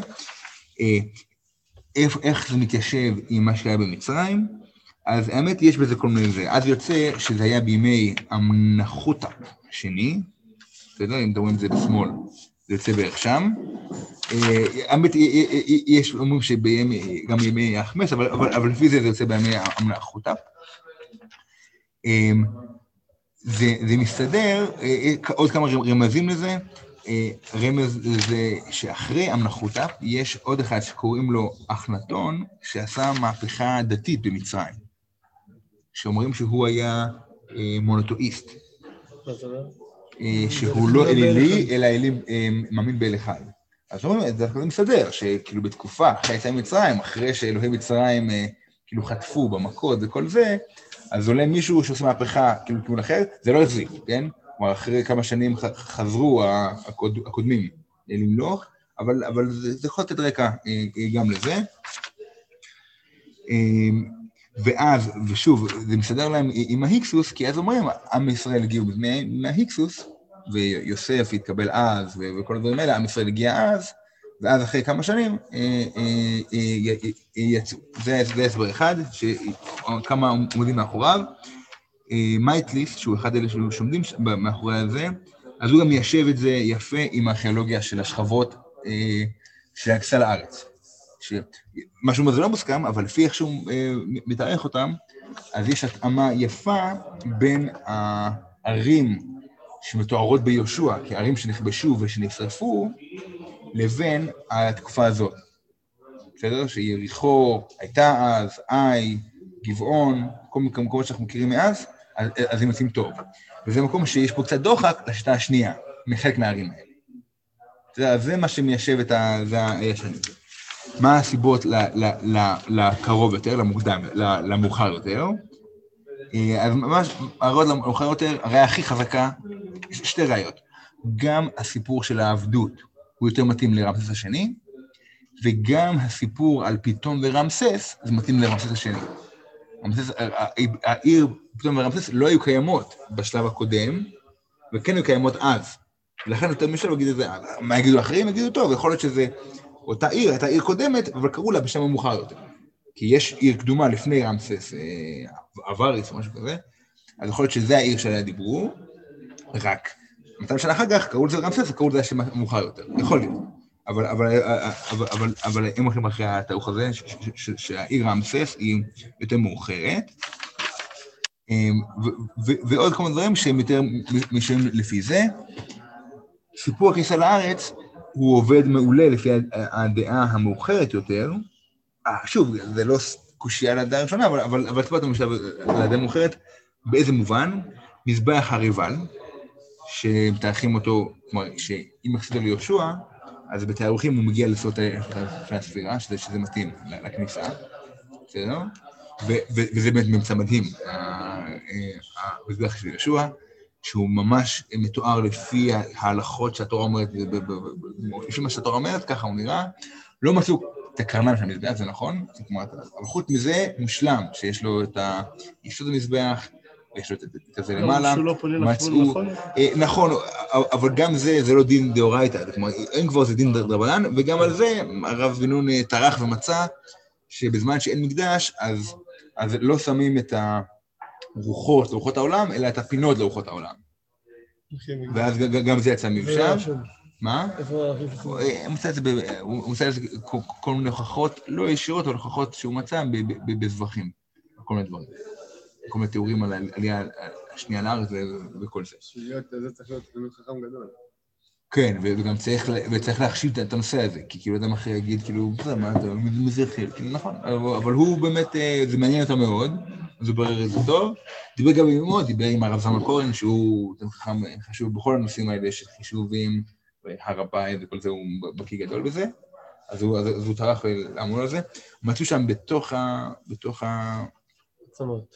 איך זה מתיישב עם מה שהיה במצרים? אז האמת יש בזה כל מיני זה. אז יוצא שזה היה בימי המנחותא השני, בסדר? אם מדברים את זה בשמאל, זה יוצא בערך שם. האמת, יש אומרים שגם בימי החמש, אבל, אבל, אבל לפי זה זה יוצא בימי המנחותא. זה, זה מסתדר, עוד כמה רמזים לזה, רמז לזה שאחרי המנחותא יש עוד אחד שקוראים לו אחנתון, שעשה מהפכה דתית במצרים, שאומרים שהוא היה מונותואיסט, שהוא לא אלילי, אלא אלים מאמין באל אחד. אז אומרים, זה מסתדר, שכאילו בתקופה, אחרי יציאת מצרים, אחרי שאלוהי מצרים כאילו חטפו במכות וכל זה, אז עולה מישהו שעושה מהפכה כאילו כיוון אחר, זה לא החזיק, כן? כלומר, אחרי כמה שנים חזרו הקודמים למלוך, אבל, אבל זה יכול לתת רקע גם לזה. ואז, ושוב, זה מסדר להם עם ההיקסוס, כי אז אומרים, עם ישראל הגיעו מההיקסוס, ויוסף התקבל אז, וכל הדברים האלה, עם ישראל הגיע אז, ואז אחרי כמה שנים יצאו. זה הסבר אחד, כמה עומדים מאחוריו. מייטליס, שהוא אחד אלה שעומדים מאחורי הזה, אז הוא גם מיישב את זה יפה עם הארכיאולוגיה של השכבות של הכניסה לארץ. משהו מזה לא מוסכם, אבל לפי איך שהוא מתארך אותם, אז יש התאמה יפה בין הערים שמתוארות ביהושע, כערים שנכבשו ושנשרפו, לבין התקופה הזאת. בסדר? שיריחו הייתה אז, איי, גבעון, כל מקומות שאנחנו מכירים מאז, אז, אז הם יוצאים טוב. וזה מקום שיש פה קצת דוחק לשיטה השנייה, מחלק מהערים האלה. זה, זה מה שמיישב את ה... זה הישנים. מה הסיבות ל, ל, ל, לקרוב יותר, למוקדם, למאוחר יותר? אז ממש, הרעיון למאוחר יותר, הראיה הכי חזקה, שתי ראיות. גם הסיפור של העבדות הוא יותר מתאים לרמסס השני, וגם הסיפור על פיתום ורמסס, זה מתאים לרמסס השני. רמסס, העיר פיתום ורמסס לא היו קיימות בשלב הקודם, וכן היו קיימות אז. ולכן יותר משל להגיד את זה, מה יגידו אחרים? יגידו טוב, יכול להיות שזה אותה עיר, הייתה עיר קודמת, אבל קראו לה בשם המאוחר יותר. כי יש עיר קדומה לפני רמסס, אבריס או משהו כזה, אז יכול להיות שזה העיר שעליה דיברו, רק מאתיים שנה אחר כך קראו לזה רמסס, וקראו לזה השם המאוחר יותר. יכול להיות. אבל, אבל, אבל, אבל, אבל הם הולכים אחרי התאוך הזה, שהעיר רמסס היא יותר מאוחרת, ועוד כמה דברים שהם יותר משם לפי זה. סיפור הכניסה לארץ הוא עובד מעולה לפי הדעה המאוחרת יותר. שוב, זה לא קושייה לדעה הראשונה, אבל, אבל, אבל תפת המשלב לדעה המאוחרת, באיזה מובן? מזבח הריבל, שמתארחים אותו, כלומר, שאם מחסידו ליהושע, אז בתארוכים הוא מגיע לסוף לפני הספירה, שזה, שזה מתאים לכניסה, בסדר? וזה באמת ממצא מדהים, המזבח של יהושע, שהוא ממש מתואר לפי ההלכות שהתורה אומרת, לפי מה שהתורה אומרת, ככה הוא נראה, לא מצאו את הקרניים של המזבח, זה נכון? אבל חוץ מזה מושלם, שיש לו את היסוד המזבח, יש לו את זה למעלה, מצאו, נכון, אבל גם זה, זה לא דין דאורייתא, כלומר, אין כבר זה דין דרבנן, וגם על זה הרב בן נון טרח ומצא, שבזמן שאין מקדש, אז, אז לא שמים את הרוחות לרוחות העולם, אלא את הפינות לרוחות העולם. ואז גם זה יצא מבשל. מה? הוא מצא את זה כל מיני הוכחות, לא ישירות, אבל הוכחות שהוא מצא בזבחים, כל מיני דברים. כל מיני תיאורים על העלייה השנייה לארץ וכל זה. זה צריך להיות חכם גדול. כן, וגם צריך להחשיב את הנושא הזה, כי כאילו אדם אחר יגיד, כאילו, מה אתה, מזה חיל, כאילו, נכון, אבל הוא באמת, זה מעניין אותו מאוד, אז הוא ברר את זה טוב, דיבר גם עם מאוד, דיבר עם הרב זלמן כהן, שהוא חכם חשוב בכל הנושאים האלה של חישובים, הר הבית וכל זה, הוא בקיא גדול בזה, אז הוא, אז, אז הוא טרח לעמוד על זה. מצאו שם בתוך ה... בתוך ה... עצמות.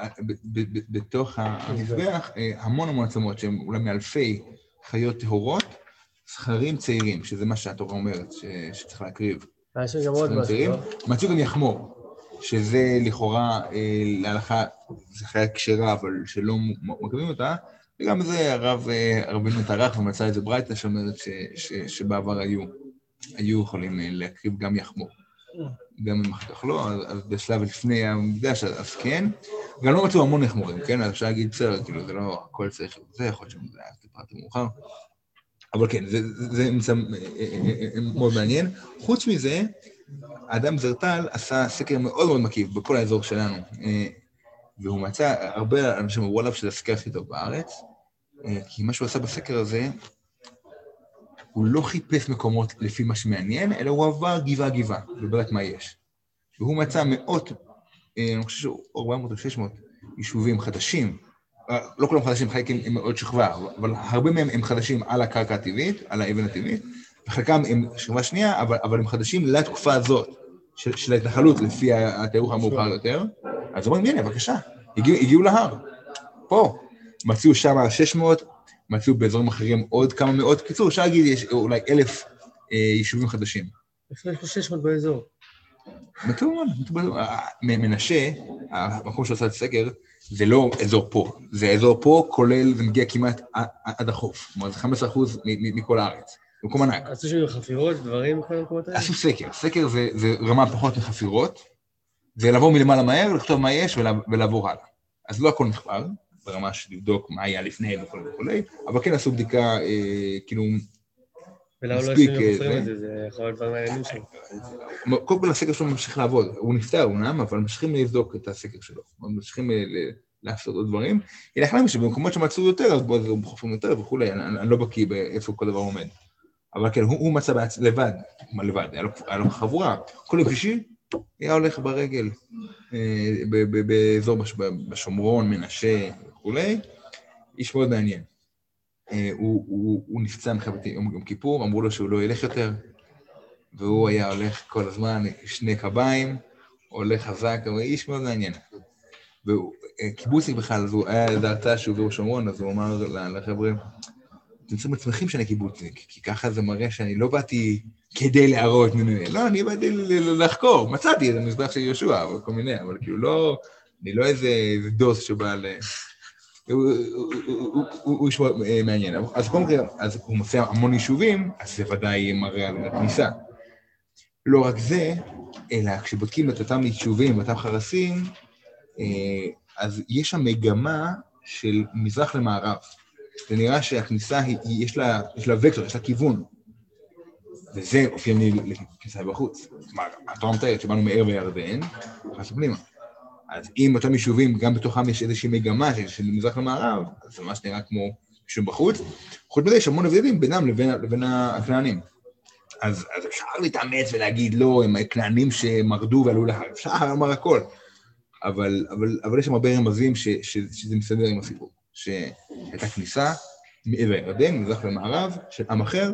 בתוך המזבח המון המון עצמות, שהם אולי מאלפי חיות טהורות, זכרים צעירים, שזה מה שהתורה אומרת, שצריך להקריב. מצאו גם יחמור, שזה לכאורה להלכה, זה חיה כשרה, אבל שלא מקריבים אותה, וגם זה הרב רבינו טרח ומצא איזה ברייתא שאומרת שבעבר היו, היו יכולים להקריב גם יחמור. גם אם אחר כך לא, אז בשלב לפני המקדש, אז כן. גם לא מצאו המון יחמורים, כן? אז אפשר להגיד בסדר, כאילו, זה לא הכל צריך, זה יכול להיות שזה היה טיפרתי מאוחר. אבל כן, זה מאוד מעניין. חוץ מזה, האדם זרטל עשה סקר מאוד מאוד מקיף בכל האזור שלנו, והוא מצא, הרבה אנשים אמרו עליו שזה הסקר הכי טוב בארץ, כי מה שהוא עשה בסקר הזה, הוא לא חיפש מקומות לפי מה שמעניין, אלא הוא עבר גבעה-גבעה, ובדק מה יש. והוא מצא מאות, אני חושב שהוא ארבע מאות או שש מאות יישובים חדשים, לא כולם חדשים, חלקים הם מאוד שכבה, אבל הרבה מהם הם חדשים על הקרקע הטבעית, על האבן הטבעית, וחלקם הם שכבה שנייה, אבל, אבל הם חדשים לתקופה הזאת של, של ההתנחלות, לפי התארוך המאוחר יותר. אז אומרים, הנה, בבקשה, הגיעו, הגיעו להר, פה, מצאו שם שש מאות, מצאו באזורים אחרים עוד כמה מאות, קיצור, אפשר להגיד, יש אולי אלף אה, יישובים חדשים. יש לו שש מאות באזור. מצאו מאוד, מצאו באזור. מנשה, המקום שעושה את הסקר, זה לא אזור פה, זה אזור פה, כולל, זה מגיע כמעט עד החוף, זאת אומרת, זה חמישה עשר אחוז מכל הארץ, זה מקום ענק. עשו שם חפירות, דברים, כל המקומות האלה? עשו סקר, סקר זה, זה רמה פחות מחפירות, זה לעבור מלמעלה מהר, לכתוב מה יש ולעבור הלאה. אז לא הכל נחפר, ברמה של לבדוק מה היה לפני וכו' וכו', אבל כן עשו בדיקה, אה, כאילו, ולמה לא עשו חופרים את זה, זה יכול להיות דברים מעניינים שם. קודם כל הסקר שלו ממשיך לעבוד, הוא נפטר אומנם, אבל ממשיכים לבדוק את הסקר שלו, ממשיכים לעשות עוד דברים. אלא אחרים שבמקומות שמצאו יותר, אז בואו הם חופרים יותר וכו', אני לא בקיא באיפה כל דבר עומד. אבל כן, הוא מצא לבד, מה לבד, היה לו חבורה, כל יום שישי היה הולך ברגל, באזור בשומרון, מנשה וכו', איש מאוד מעניין. הוא, הוא, הוא נפצע מחמת יום כיפור, אמרו לו שהוא לא ילך יותר, והוא היה הולך כל הזמן, שני קביים, הולך חזק, הוא איש מאוד מעניין. והוא, קיבוצניק בכלל, אז הוא היה איזה הרצאה שהוא גר בשומרון, אז הוא אמר לחברים, אתם צריכים מצמחים שאני קיבוצניק, כי ככה זה מראה שאני לא באתי כדי להראות, לא, אני באתי לחקור, מצאתי איזה מזבח של יהושע, וכל מיני, אבל כאילו לא, אני לא איזה דוס שבא ל... הוא איש מעניין. אז קודם כל, אז הוא מוצא המון יישובים, אז זה ודאי מראה על הכניסה. לא רק זה, אלא כשבודקים את אותם יישובים, אותם חרסים, אז יש שם מגמה של מזרח למערב. זה נראה שהכניסה, יש לה וקטור, יש לה כיוון. וזה אופייני לכניסה בחוץ. זאת אומרת, התורה מתארת שבאנו מערב הירדן, נכנסנו פנימה. אז אם אותם יישובים, גם בתוכם יש איזושהי מגמה של מזרח למערב, אז זה ממש נראה כמו יישוב בחוץ. חוץ מזה, יש המון הבדלים בינם לבין הכנענים. אז אפשר להתאמץ ולהגיד, לא, הם הכנענים שמרדו ועלו להר, אפשר לומר הכל. אבל יש שם הרבה רמזים שזה מסדר עם הסיפור, שהייתה כניסה מעבר הירדן, מזרח למערב, של עם אחר,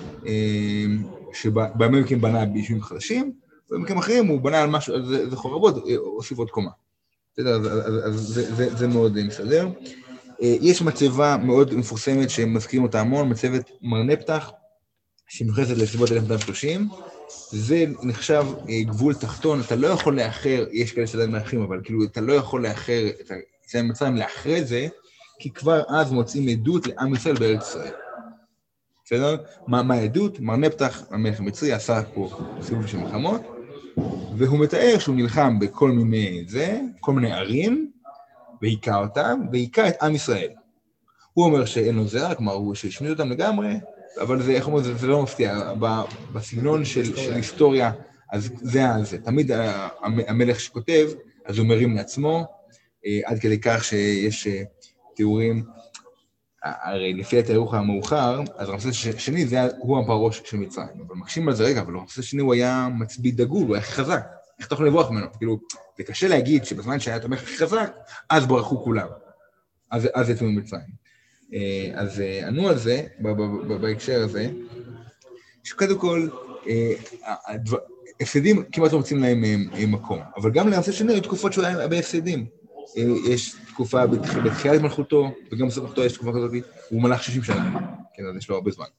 שבאמת מכן בנה ביישובים חדשים, ובמקרים אחרים הוא בנה על משהו, זה חורבות, הוסיף עוד קומה. אז זה מאוד מסדר. יש מצבה מאוד מפורסמת שמזכירים אותה המון, מצבת מרנפתח, שמוכנסת לסביבות אלף מאתיים ושלושים, זה נחשב גבול תחתון, אתה לא יכול לאחר, יש כאלה שעדיין מאחרים, אבל כאילו אתה לא יכול לאחר, אתה מצא לאחרי זה, כי כבר אז מוצאים עדות לעם ישראל בארץ ישראל. בסדר? מה העדות? מרנפתח, המלך המצרי, עשה פה סיבוב של מלחמות, והוא מתאר שהוא נלחם בכל מיני זה, כל מיני ערים, והיכה אותם, והיכה את עם ישראל. הוא אומר שאין לו זרע, כלומר הוא שהשמיד אותם לגמרי, אבל זה, איך אומר, זה, זה לא מפתיע, בסגנון של, של היסטוריה, אז זה זה. תמיד המלך שכותב, אז הוא מרים לעצמו, עד כדי כך שיש תיאורים, הרי לפי התארוך המאוחר, אז רמסס שני זה הוא הפרעוש של מצרים, אבל מקשים על זה רגע, אבל רמסס שני הוא היה מצביא דגול, הוא היה הכי חזק, איך אתה יכול לברוח ממנו? כאילו, זה קשה להגיד שבזמן שהיה תומך הכי חזק, אז ברחו כולם, אז, אז יצאו ממצרים. אז ענו על זה, בהקשר הזה, שקודם כל, הפסדים כמעט לא מוצאים להם מקום, אבל גם לנושא שני, היו תקופות שהוא היה בהפסדים. יש תקופה בתחילת מלכותו, וגם בסוף מלכותו יש תקופה כזאת, הוא מלך שישים שנה, כן, אז יש לו הרבה זמן.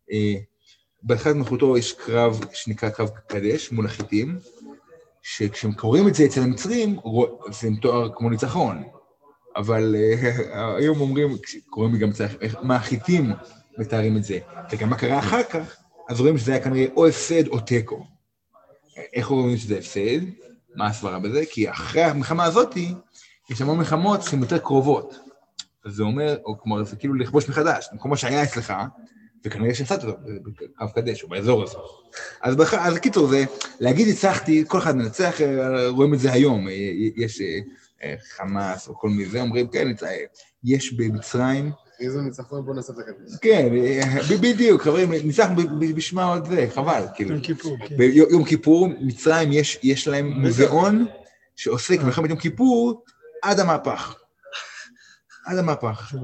בתחילת מלכותו יש קרב שנקרא קרב קדש, מול החיתים, שכשהם קוראים את זה אצל המצרים, זה עם תואר כמו ניצחון. אבל היום אומרים, קוראים גם מה החיתים מתארים את זה, וגם מה קרה אחר כך, אז רואים שזה היה כנראה או הפסד או טקו. איך רואים שזה הפסד? מה הסברה בזה? כי אחרי המלחמה הזאת, יש המון מלחמות שהן יותר קרובות. אז זה אומר, או כמו, זה כאילו לכבוש מחדש, כמו שהיה אצלך, וכנראה שהפסדת אותו, בקו קדש, או באזור הזה. אז, בח... אז קיצור, זה להגיד הצלחתי, כל אחד מנצח, רואים את זה היום, יש חמאס או כל מיני, אומרים, כן, יש במצרים, איזה ניצחון, בוא נעשה את הקדש. כן, בדיוק, חברים, ניצחנו בשמה עוד זה, חבל, כאילו. יום כיפור, כן. ביום כיפור, מצרים יש להם מוזיאון שעוסק במלחמת יום כיפור עד המהפך. עד המהפך.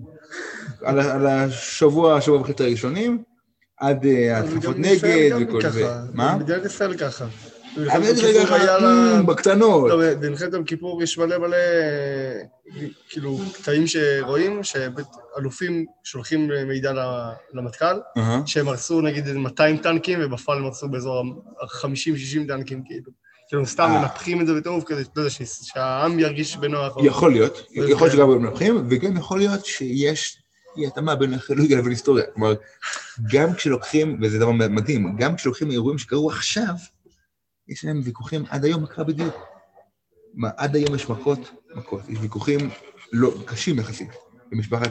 על השבוע, השבוע וחצי הראשונים, עד התקפות נגד וכל זה. מה? מדינת ישראל ככה. אבל זה ככה, בקטנות. במלחמת יום כיפור יש מלא מלא, כאילו, קטעים שרואים, שאלופים שולחים מידע למטכ"ל, שהם הרסו נגיד מאתיים טנקים, ובפועל הם הרסו באזור חמישים שישים טנקים, כאילו. כאילו, סתם מנפחים את זה בטוב, כדי שהעם ירגיש בנוח. יכול להיות, יכול להיות שגם הם מנפחים, וגם יכול להיות שיש אי התאמה בין ארכיאולוגיה לבין היסטוריה. כלומר, גם כשלוקחים, וזה דבר מדהים, גם כשלוקחים אירועים שקרו עכשיו, יש להם ויכוחים עד היום מקרה בדיוק. עד היום יש מכות, מכות. יש ויכוחים לא, קשים יחסית. במשפחת,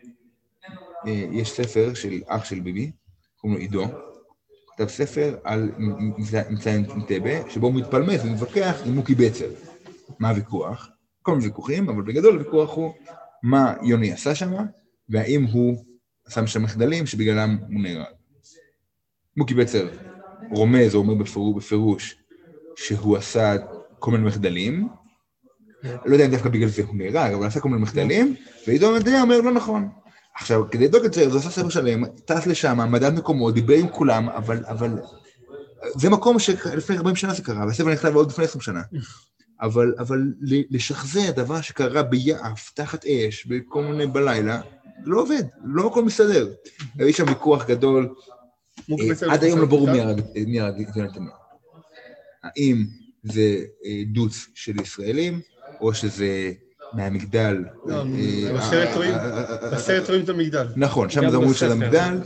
יש ספר של אח של ביבי, קוראים לו עידו, כתב ספר על מבצע אנטבה, שבו הוא מתפלמס ומתווכח עם מוקי בצר. מה הוויכוח? כל מיני ויכוחים, אבל בגדול הוויכוח הוא מה יוני עשה שם, והאם הוא עשה שם מחדלים שבגללם הוא נהרג. מוקי בצר רומז או אומר בפירוש, בפירוש שהוא עשה כל מיני מחדלים, לא יודע אם דווקא בגלל זה הוא נהרג, אבל עשה כל מיני מחדלים, ועידו מדעי אומר לא נכון. עכשיו, כדי לדוק את זה, זה עושה ספר שלם, טס לשם, מדד מקומות, דיבר עם כולם, אבל, אבל, זה מקום שלפני ארבעים שנה זה קרה, והספר נכתב עוד לפני עשרים שנה. אבל, אבל לשחזר דבר שקרה ביעף, תחת אש, בכל מיני בלילה, לא עובד, לא הכל מסתדר. יש שם ויכוח גדול, עד היום לא ברור מי הרג את יונתן. האם זה דוץ של ישראלים, או שזה מהמגדל? בסרט רואים את המגדל. נכון, שם זה אמרו של המגדל.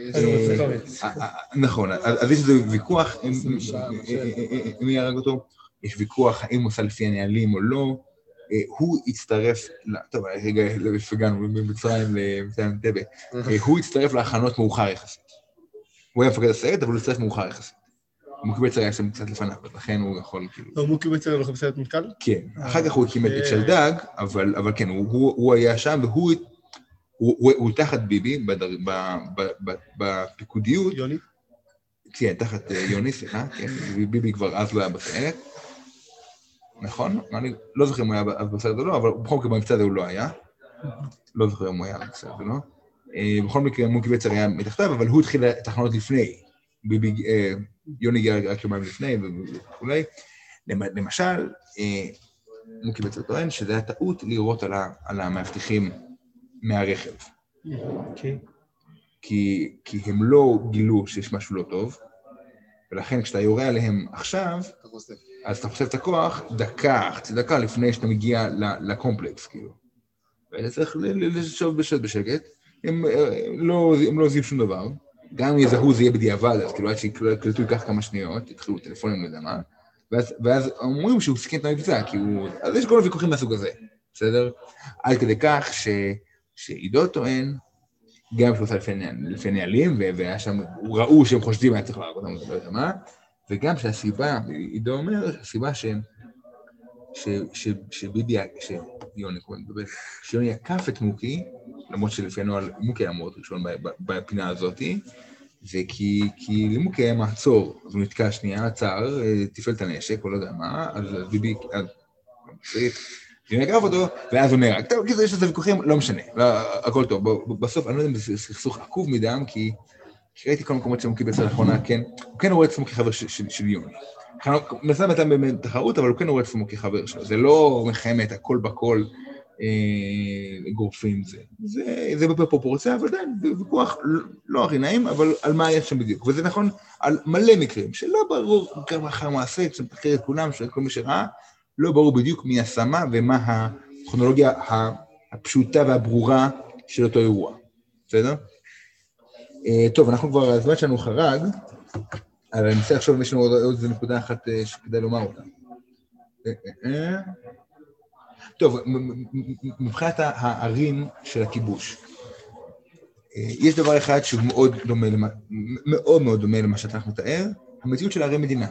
נכון, אז יש איזה ויכוח, מי הרג אותו? יש ויכוח האם הוא עושה לפי הנהלים או לא. הוא הצטרף, טוב, רגע, הגענו ממצרים למצרים אנטבה, הוא הצטרף להכנות מאוחר יחסית. הוא היה מפקד הסרט, אבל הוא הצטרף מאוחר יחסית. מוקי בצר היה שם קצת לפניו, לכן הוא יכול כאילו... לא, מוקי בצר הולך בסרט מטכ"ל? כן, אחר כך הוא הקים את שלדג, אבל כן, הוא היה שם, והוא תחת ביבי, בפיקודיות... יוני? כן, תחת יוני, סליחה, כן, ביבי כבר אז לא היה בסרט. נכון? אני לא זוכר אם הוא היה אז בסרט או לא, אבל בכל מקרה במבצע הזה הוא לא היה. לא זוכר אם הוא היה בסרט או לא. בכל מקרה מוקי בצר היה מתחתיו, אבל הוא התחיל תחנות לפני. יוני הגיע רק יומיים לפני וכולי. למשל, מוקי בצר טוען שזה היה טעות לראות על המאבטחים מהרכב. כי הם לא גילו שיש משהו לא טוב, ולכן כשאתה יורה עליהם עכשיו, אז אתה חושב את הכוח דקה, חצי דקה לפני שאתה מגיע לקומפלקס, כאילו. ואתה צריך לשוב בשקט בשקט, הם לא עוזבים שום דבר, גם אם יזהו זה יהיה בדיעבד, אז כאילו עד שקלטו ייקח כמה שניות, יתחילו טלפונים לדמה, ואז אומרים שהוא סיכן את המבצע, כי הוא... אז יש כל הוויכוחים מהסוג הזה, בסדר? עד כדי כך שעידו טוען, גם שהוא עושה לפי נהלים, והיה שם, ראו שהם חושדים, היה צריך להראות אותם, לא יודע מה, וגם שהסיבה, עידו אומר, הסיבה שביבי, שיוני, שיוני יקף את מוקי, למרות שלפי הנועל מוקי היה מאוד ראשון בפינה הזאת, זה כי למוקי היה מעצור, אז הוא נתקע שנייה, עצר, טיפל את הנשק, או לא יודע מה, אז ביבי, אז שיוני יקף אותו, ואז הוא נהרג. טוב, יש לזה ויכוחים, לא משנה, הכל טוב. בסוף, אני לא יודע אם זה סכסוך עקוב מדם, כי כי ראיתי כל מקומות שהוא קיבל לאחרונה, כן, הוא כן רואה את עצמו כחבר של יוני. מנסה מתי באמת תחרות, אבל הוא כן רואה את עצמו כחבר שלו. זה לא מחמת, הכל בכל גורפים זה. זה בפרופורציה, אבל עדיין, ויכוח לא הכי נעים, אבל על מה יש שם בדיוק. וזה נכון על מלא מקרים, שלא ברור גם אחר מעשה, כשמתחקר את כולם, שכל מי שראה, לא ברור בדיוק מי השמה ומה הטכנולוגיה הפשוטה והברורה של אותו אירוע. בסדר? טוב, אנחנו כבר, הזמן שלנו חרג, אבל אני מנסה לחשוב אם יש לנו עוד איזו נקודה אחת שכדאי לומר אותה. טוב, מבחינת הערים של הכיבוש, יש דבר אחד שהוא מאוד דומה, מאוד מאוד דומה למה שאתה מתאר, המציאות של הערי מדינה.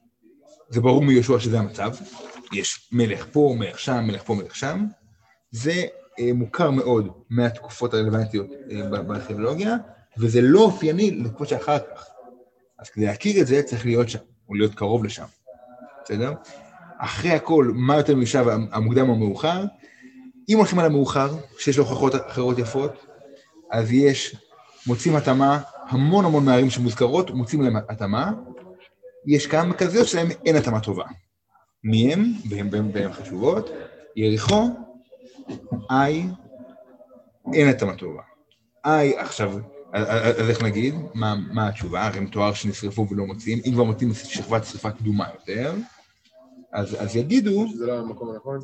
זה ברור מיהושע שזה המצב, יש מלך פה, מלך שם, מלך פה, מלך שם, זה מוכר מאוד מהתקופות הרלוונטיות בארכיאולוגיה, וזה לא אופייני לתקופות שאחר כך. אז כדי להכיר את זה, צריך להיות שם, או להיות קרוב לשם. בסדר? אחרי הכל, מה יותר משב המוקדם או המאוחר? אם הולכים על המאוחר, שיש לו הוכחות אחרות יפות, אז יש, מוצאים התאמה, המון המון מערים שמוזכרות, מוצאים להם התאמה, יש כמה מרכזיות שלהם אין התאמה טובה. מי הם? והם, והם חשובות. יריחו, איי, אין התאמה טובה. איי, עכשיו, אז איך נגיד? מה, מה התשובה? הרי מתואר שנשרפו ולא מוצאים, אם כבר מוצאים שכבת שריפה קדומה יותר, אז, אז יגידו... שזה לא המקום הנכון?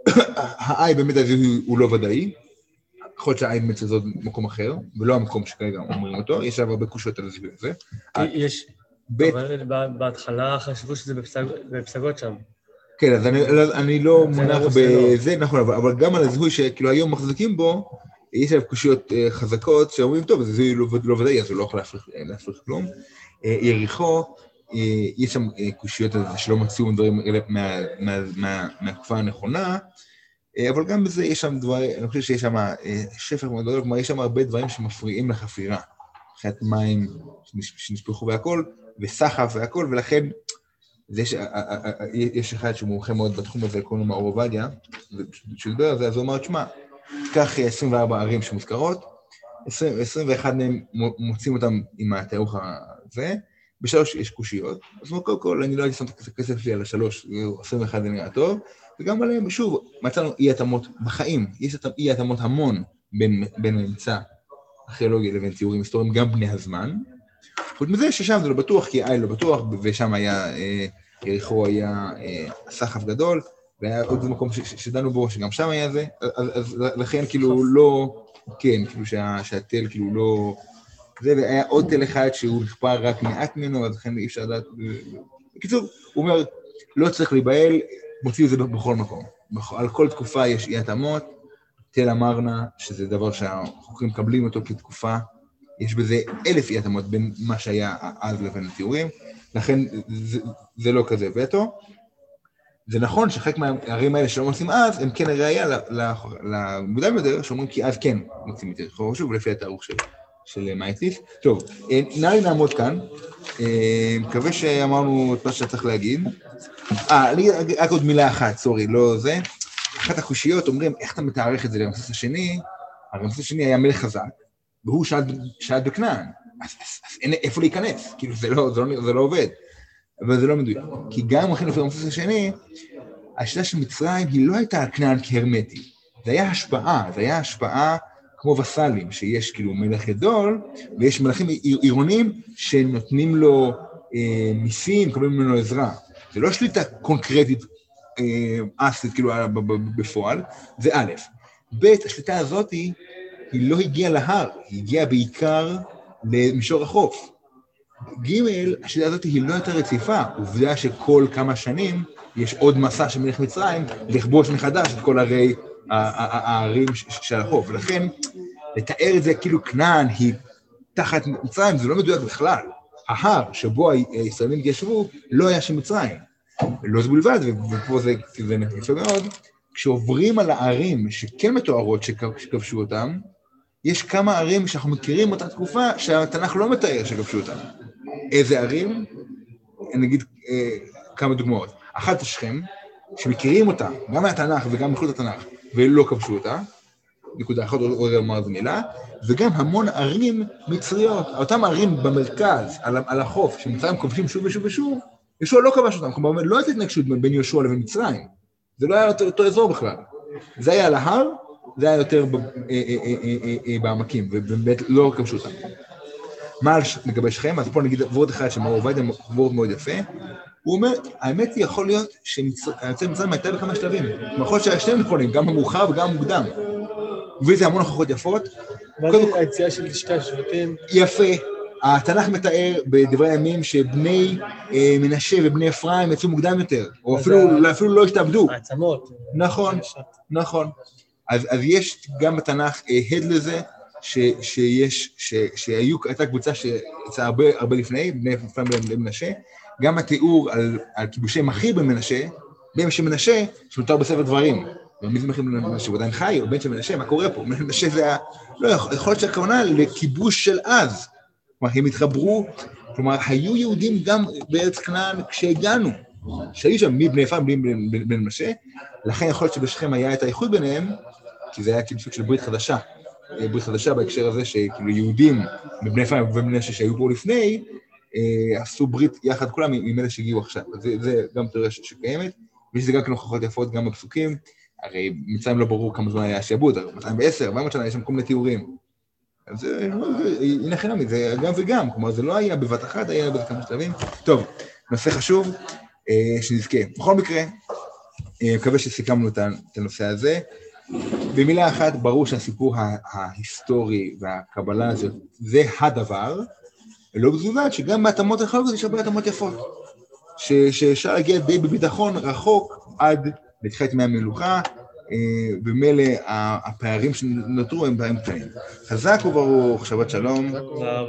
שהאי באמת הזה הוא לא ודאי, יכול להיות שהאי באמת זה מקום אחר, ולא המקום שכרגע אומרים אותו, יש הרבה קושיות על זה. יש, אבל בהתחלה חשבו שזה בפסגות שם. כן, אז אני, אני לא מונח בזה, נכון, אבל גם על הזיהוי שכאילו היום מחזיקים בו, יש עליו קושיות חזקות שאומרים, טוב, זה לא, לא ודאי, אז הוא לא יכול להפריך כלום. יריחו, יש שם קושיות על זה שלא מצאו דברים מה, מה, מה, מהתקופה הנכונה, אבל גם בזה יש שם דברים, אני חושב שיש שם שפר מאוד גדול, כלומר יש שם הרבה דברים שמפריעים לחפירה, חיית מים שנשפכו והכל, וסחף והכל, ולכן יש, יש אחד שהוא מומחה מאוד בתחום הזה, קוראים לו מאור עובדיה, ושדבר על זה, אז הוא אמר, תשמע, כך עשרים וארבע ערים שמוזכרות, עשרים ואחת מהם מוצאים אותם עם התארוך הזה, בשלוש יש קושיות, אז קודם כל אני לא הייתי שם את הכסף שלי על השלוש, עשרים ואחת זה נראה טוב, וגם עליהם, שוב, מצאנו אי התאמות בחיים, יש אי התאמות המון בין, בין ממצא ארכיאולוגיה לבין תיאורים היסטוריים, גם בני הזמן, חוץ מזה ששם זה לא בטוח, כי איי לא בטוח, ושם היה, יריחו היה סחף גדול, והיה עוד מקום שדנו בו, שגם שם היה זה, אז לכן כאילו לא, כן, כאילו שהתל כאילו לא, זה, והיה עוד תל אחד שהוא נחפר רק מעט ממנו, אז לכן אי אפשר לדעת, בקיצור, הוא אומר, לא צריך להיבהל, מוציא את זה בכל מקום, על כל תקופה יש אי התאמות, תל אמרנה, שזה דבר שהחוקרים מקבלים אותו כתקופה, יש בזה אלף אי התאמות בין מה שהיה אז לבין התיאורים, לכן זה, זה לא כזה וטו, זה נכון שחלק מהערים האלה שלא מוצאים אז, הם כן הראייה למוקדם יותר, שאומרים כי אז כן מוצאים את יריחו, שוב, לפי התארוך של, של מייטיס. טוב, נראה לי נעמוד כאן, מקווה שאמרנו את מה שצריך להגיד. אה, אני רק עוד מילה אחת, סורי, לא זה. אחת החושיות אומרים, איך אתה מתארך את זה לרמסס השני? הרמסס השני היה מלך חזק, והוא שעד בכנען, אז, אז, אז אין איפה להיכנס, כאילו זה לא, זה לא, זה לא עובד. אבל זה לא מדויק, כי גם אחרי לפי רמסס השני, השיטה של מצרים היא לא הייתה כנען כהרמטי, זה היה השפעה, זה היה השפעה כמו וסלים, שיש כאילו מלך גדול, ויש מלכים עירונים שנותנים לו אה, מיסים, מקבלים ממנו עזרה. זה לא שליטה קונקרטית, אה, אסלית, כאילו בפועל, זה א', ב', השליטה הזאת היא, היא לא הגיעה להר, היא הגיעה בעיקר למישור החוף. ג' השליטה הזאת היא לא יותר רציפה, עובדה שכל כמה שנים יש עוד מסע של מלך מצרים לכבוש מחדש את כל ערי הערים של החוף, ולכן לתאר את זה כאילו כנען היא תחת מצרים, זה לא מדויק בכלל. ההר שבו הישראלים התיישבו לא היה של מצרים, לא זה בלבד, ופה זה נפלא מאוד, כשעוברים על הערים שכן מתוארות שכבשו אותם, יש כמה ערים שאנחנו מכירים אותה תקופה שהתנ"ך לא מתאר שכבשו אותם. איזה ערים? אני אגיד אה, כמה דוגמאות. אחת שכם, שמכירים אותה, גם מהתנ"ך וגם מחוץ לתנ"ך, ולא כבשו אותה, נקודה אחת, עוד לומר זו מילה, וגם המון ערים מצריות, אותם ערים במרכז, על, על החוף, שמצרים כובשים שוב ושוב ושוב, ישוע לא כבש אותם, כלומר, לא הייתה התנגשות בין יהושע לבין מצרים, זה לא היה אותו, אותו אזור בכלל, זה היה על ההר, זה היה יותר בעמקים, ובאמת לא כבשו אותם. מה לגבי שכם? אז פה נגיד וורד אחד שמאור עובד, וורד מאוד יפה, הוא אומר, האמת היא יכול להיות שהיוצא מצרים הייתה בכמה שלבים, יכול להיות שהשתיים נכונים, גם המאוחר וגם המוקדם, וזה המון הוכחות יפות. מה זה היציאה של שתי השבטים? יפה, התנ"ך מתאר בדברי הימים שבני מנשה ובני אפרים יצאו מוקדם יותר, או אפילו לא השתעבדו. העצמות. נכון, נכון. אז יש גם בתנ"ך הד לזה, שיש, שהייתה קבוצה שיצאה הרבה לפני, בני אפרים ובני מנשה, גם התיאור על כיבושי מחיר במנשה, בן של מנשה, שמותר בספר דברים. ומי זה מחיר במנשה? הוא עדיין חי, או בן של מנשה, מה קורה פה? מנשה זה היה, לא, יכול להיות שהכוונה לכיבוש של אז. כלומר, הם התחברו, כלומר, היו יהודים גם בארץ כנען כשהגענו, שהיו שם מי בני אפרים, בני מנשה, לכן יכול להיות שבשכם היה את האיחוד ביניהם, כי זה היה כאילו סוג של ברית חדשה. ברית חדשה בהקשר הזה שכאילו יהודים מבני אפרים ובני מנשה שהיו פה לפני, עשו ברית יחד כולם עם אלה שהגיעו עכשיו. זה, זה גם תיאוריה שקיימת, ויש זה גם כנוכחות יפות גם בפסוקים, הרי מצרים לא ברור כמה זמן היה שעבוד, מאתיים ועשר, ארבע מאות שנה, יש שם כל מיני תיאורים. אז זה, הנה חינמית, זה גם וגם, כלומר זה לא היה בבת אחת, היה בבת כמה שלבים. טוב, נושא חשוב, שנזכה. בכל מקרה, מקווה שסיכמנו את הנושא הזה. במילה אחת, ברור שהסיפור ההיסטורי והקבלה הזאת, זה הדבר, לא בזולת שגם בהתאמות הטכנולוגיות יש הרבה התאמות יפות, שאפשר להגיע די בביטחון רחוק עד לתחילת ימי המלוכה, ומילא הפערים שנותרו הם פערים קטנים. חזק וברוך, שבת שלום.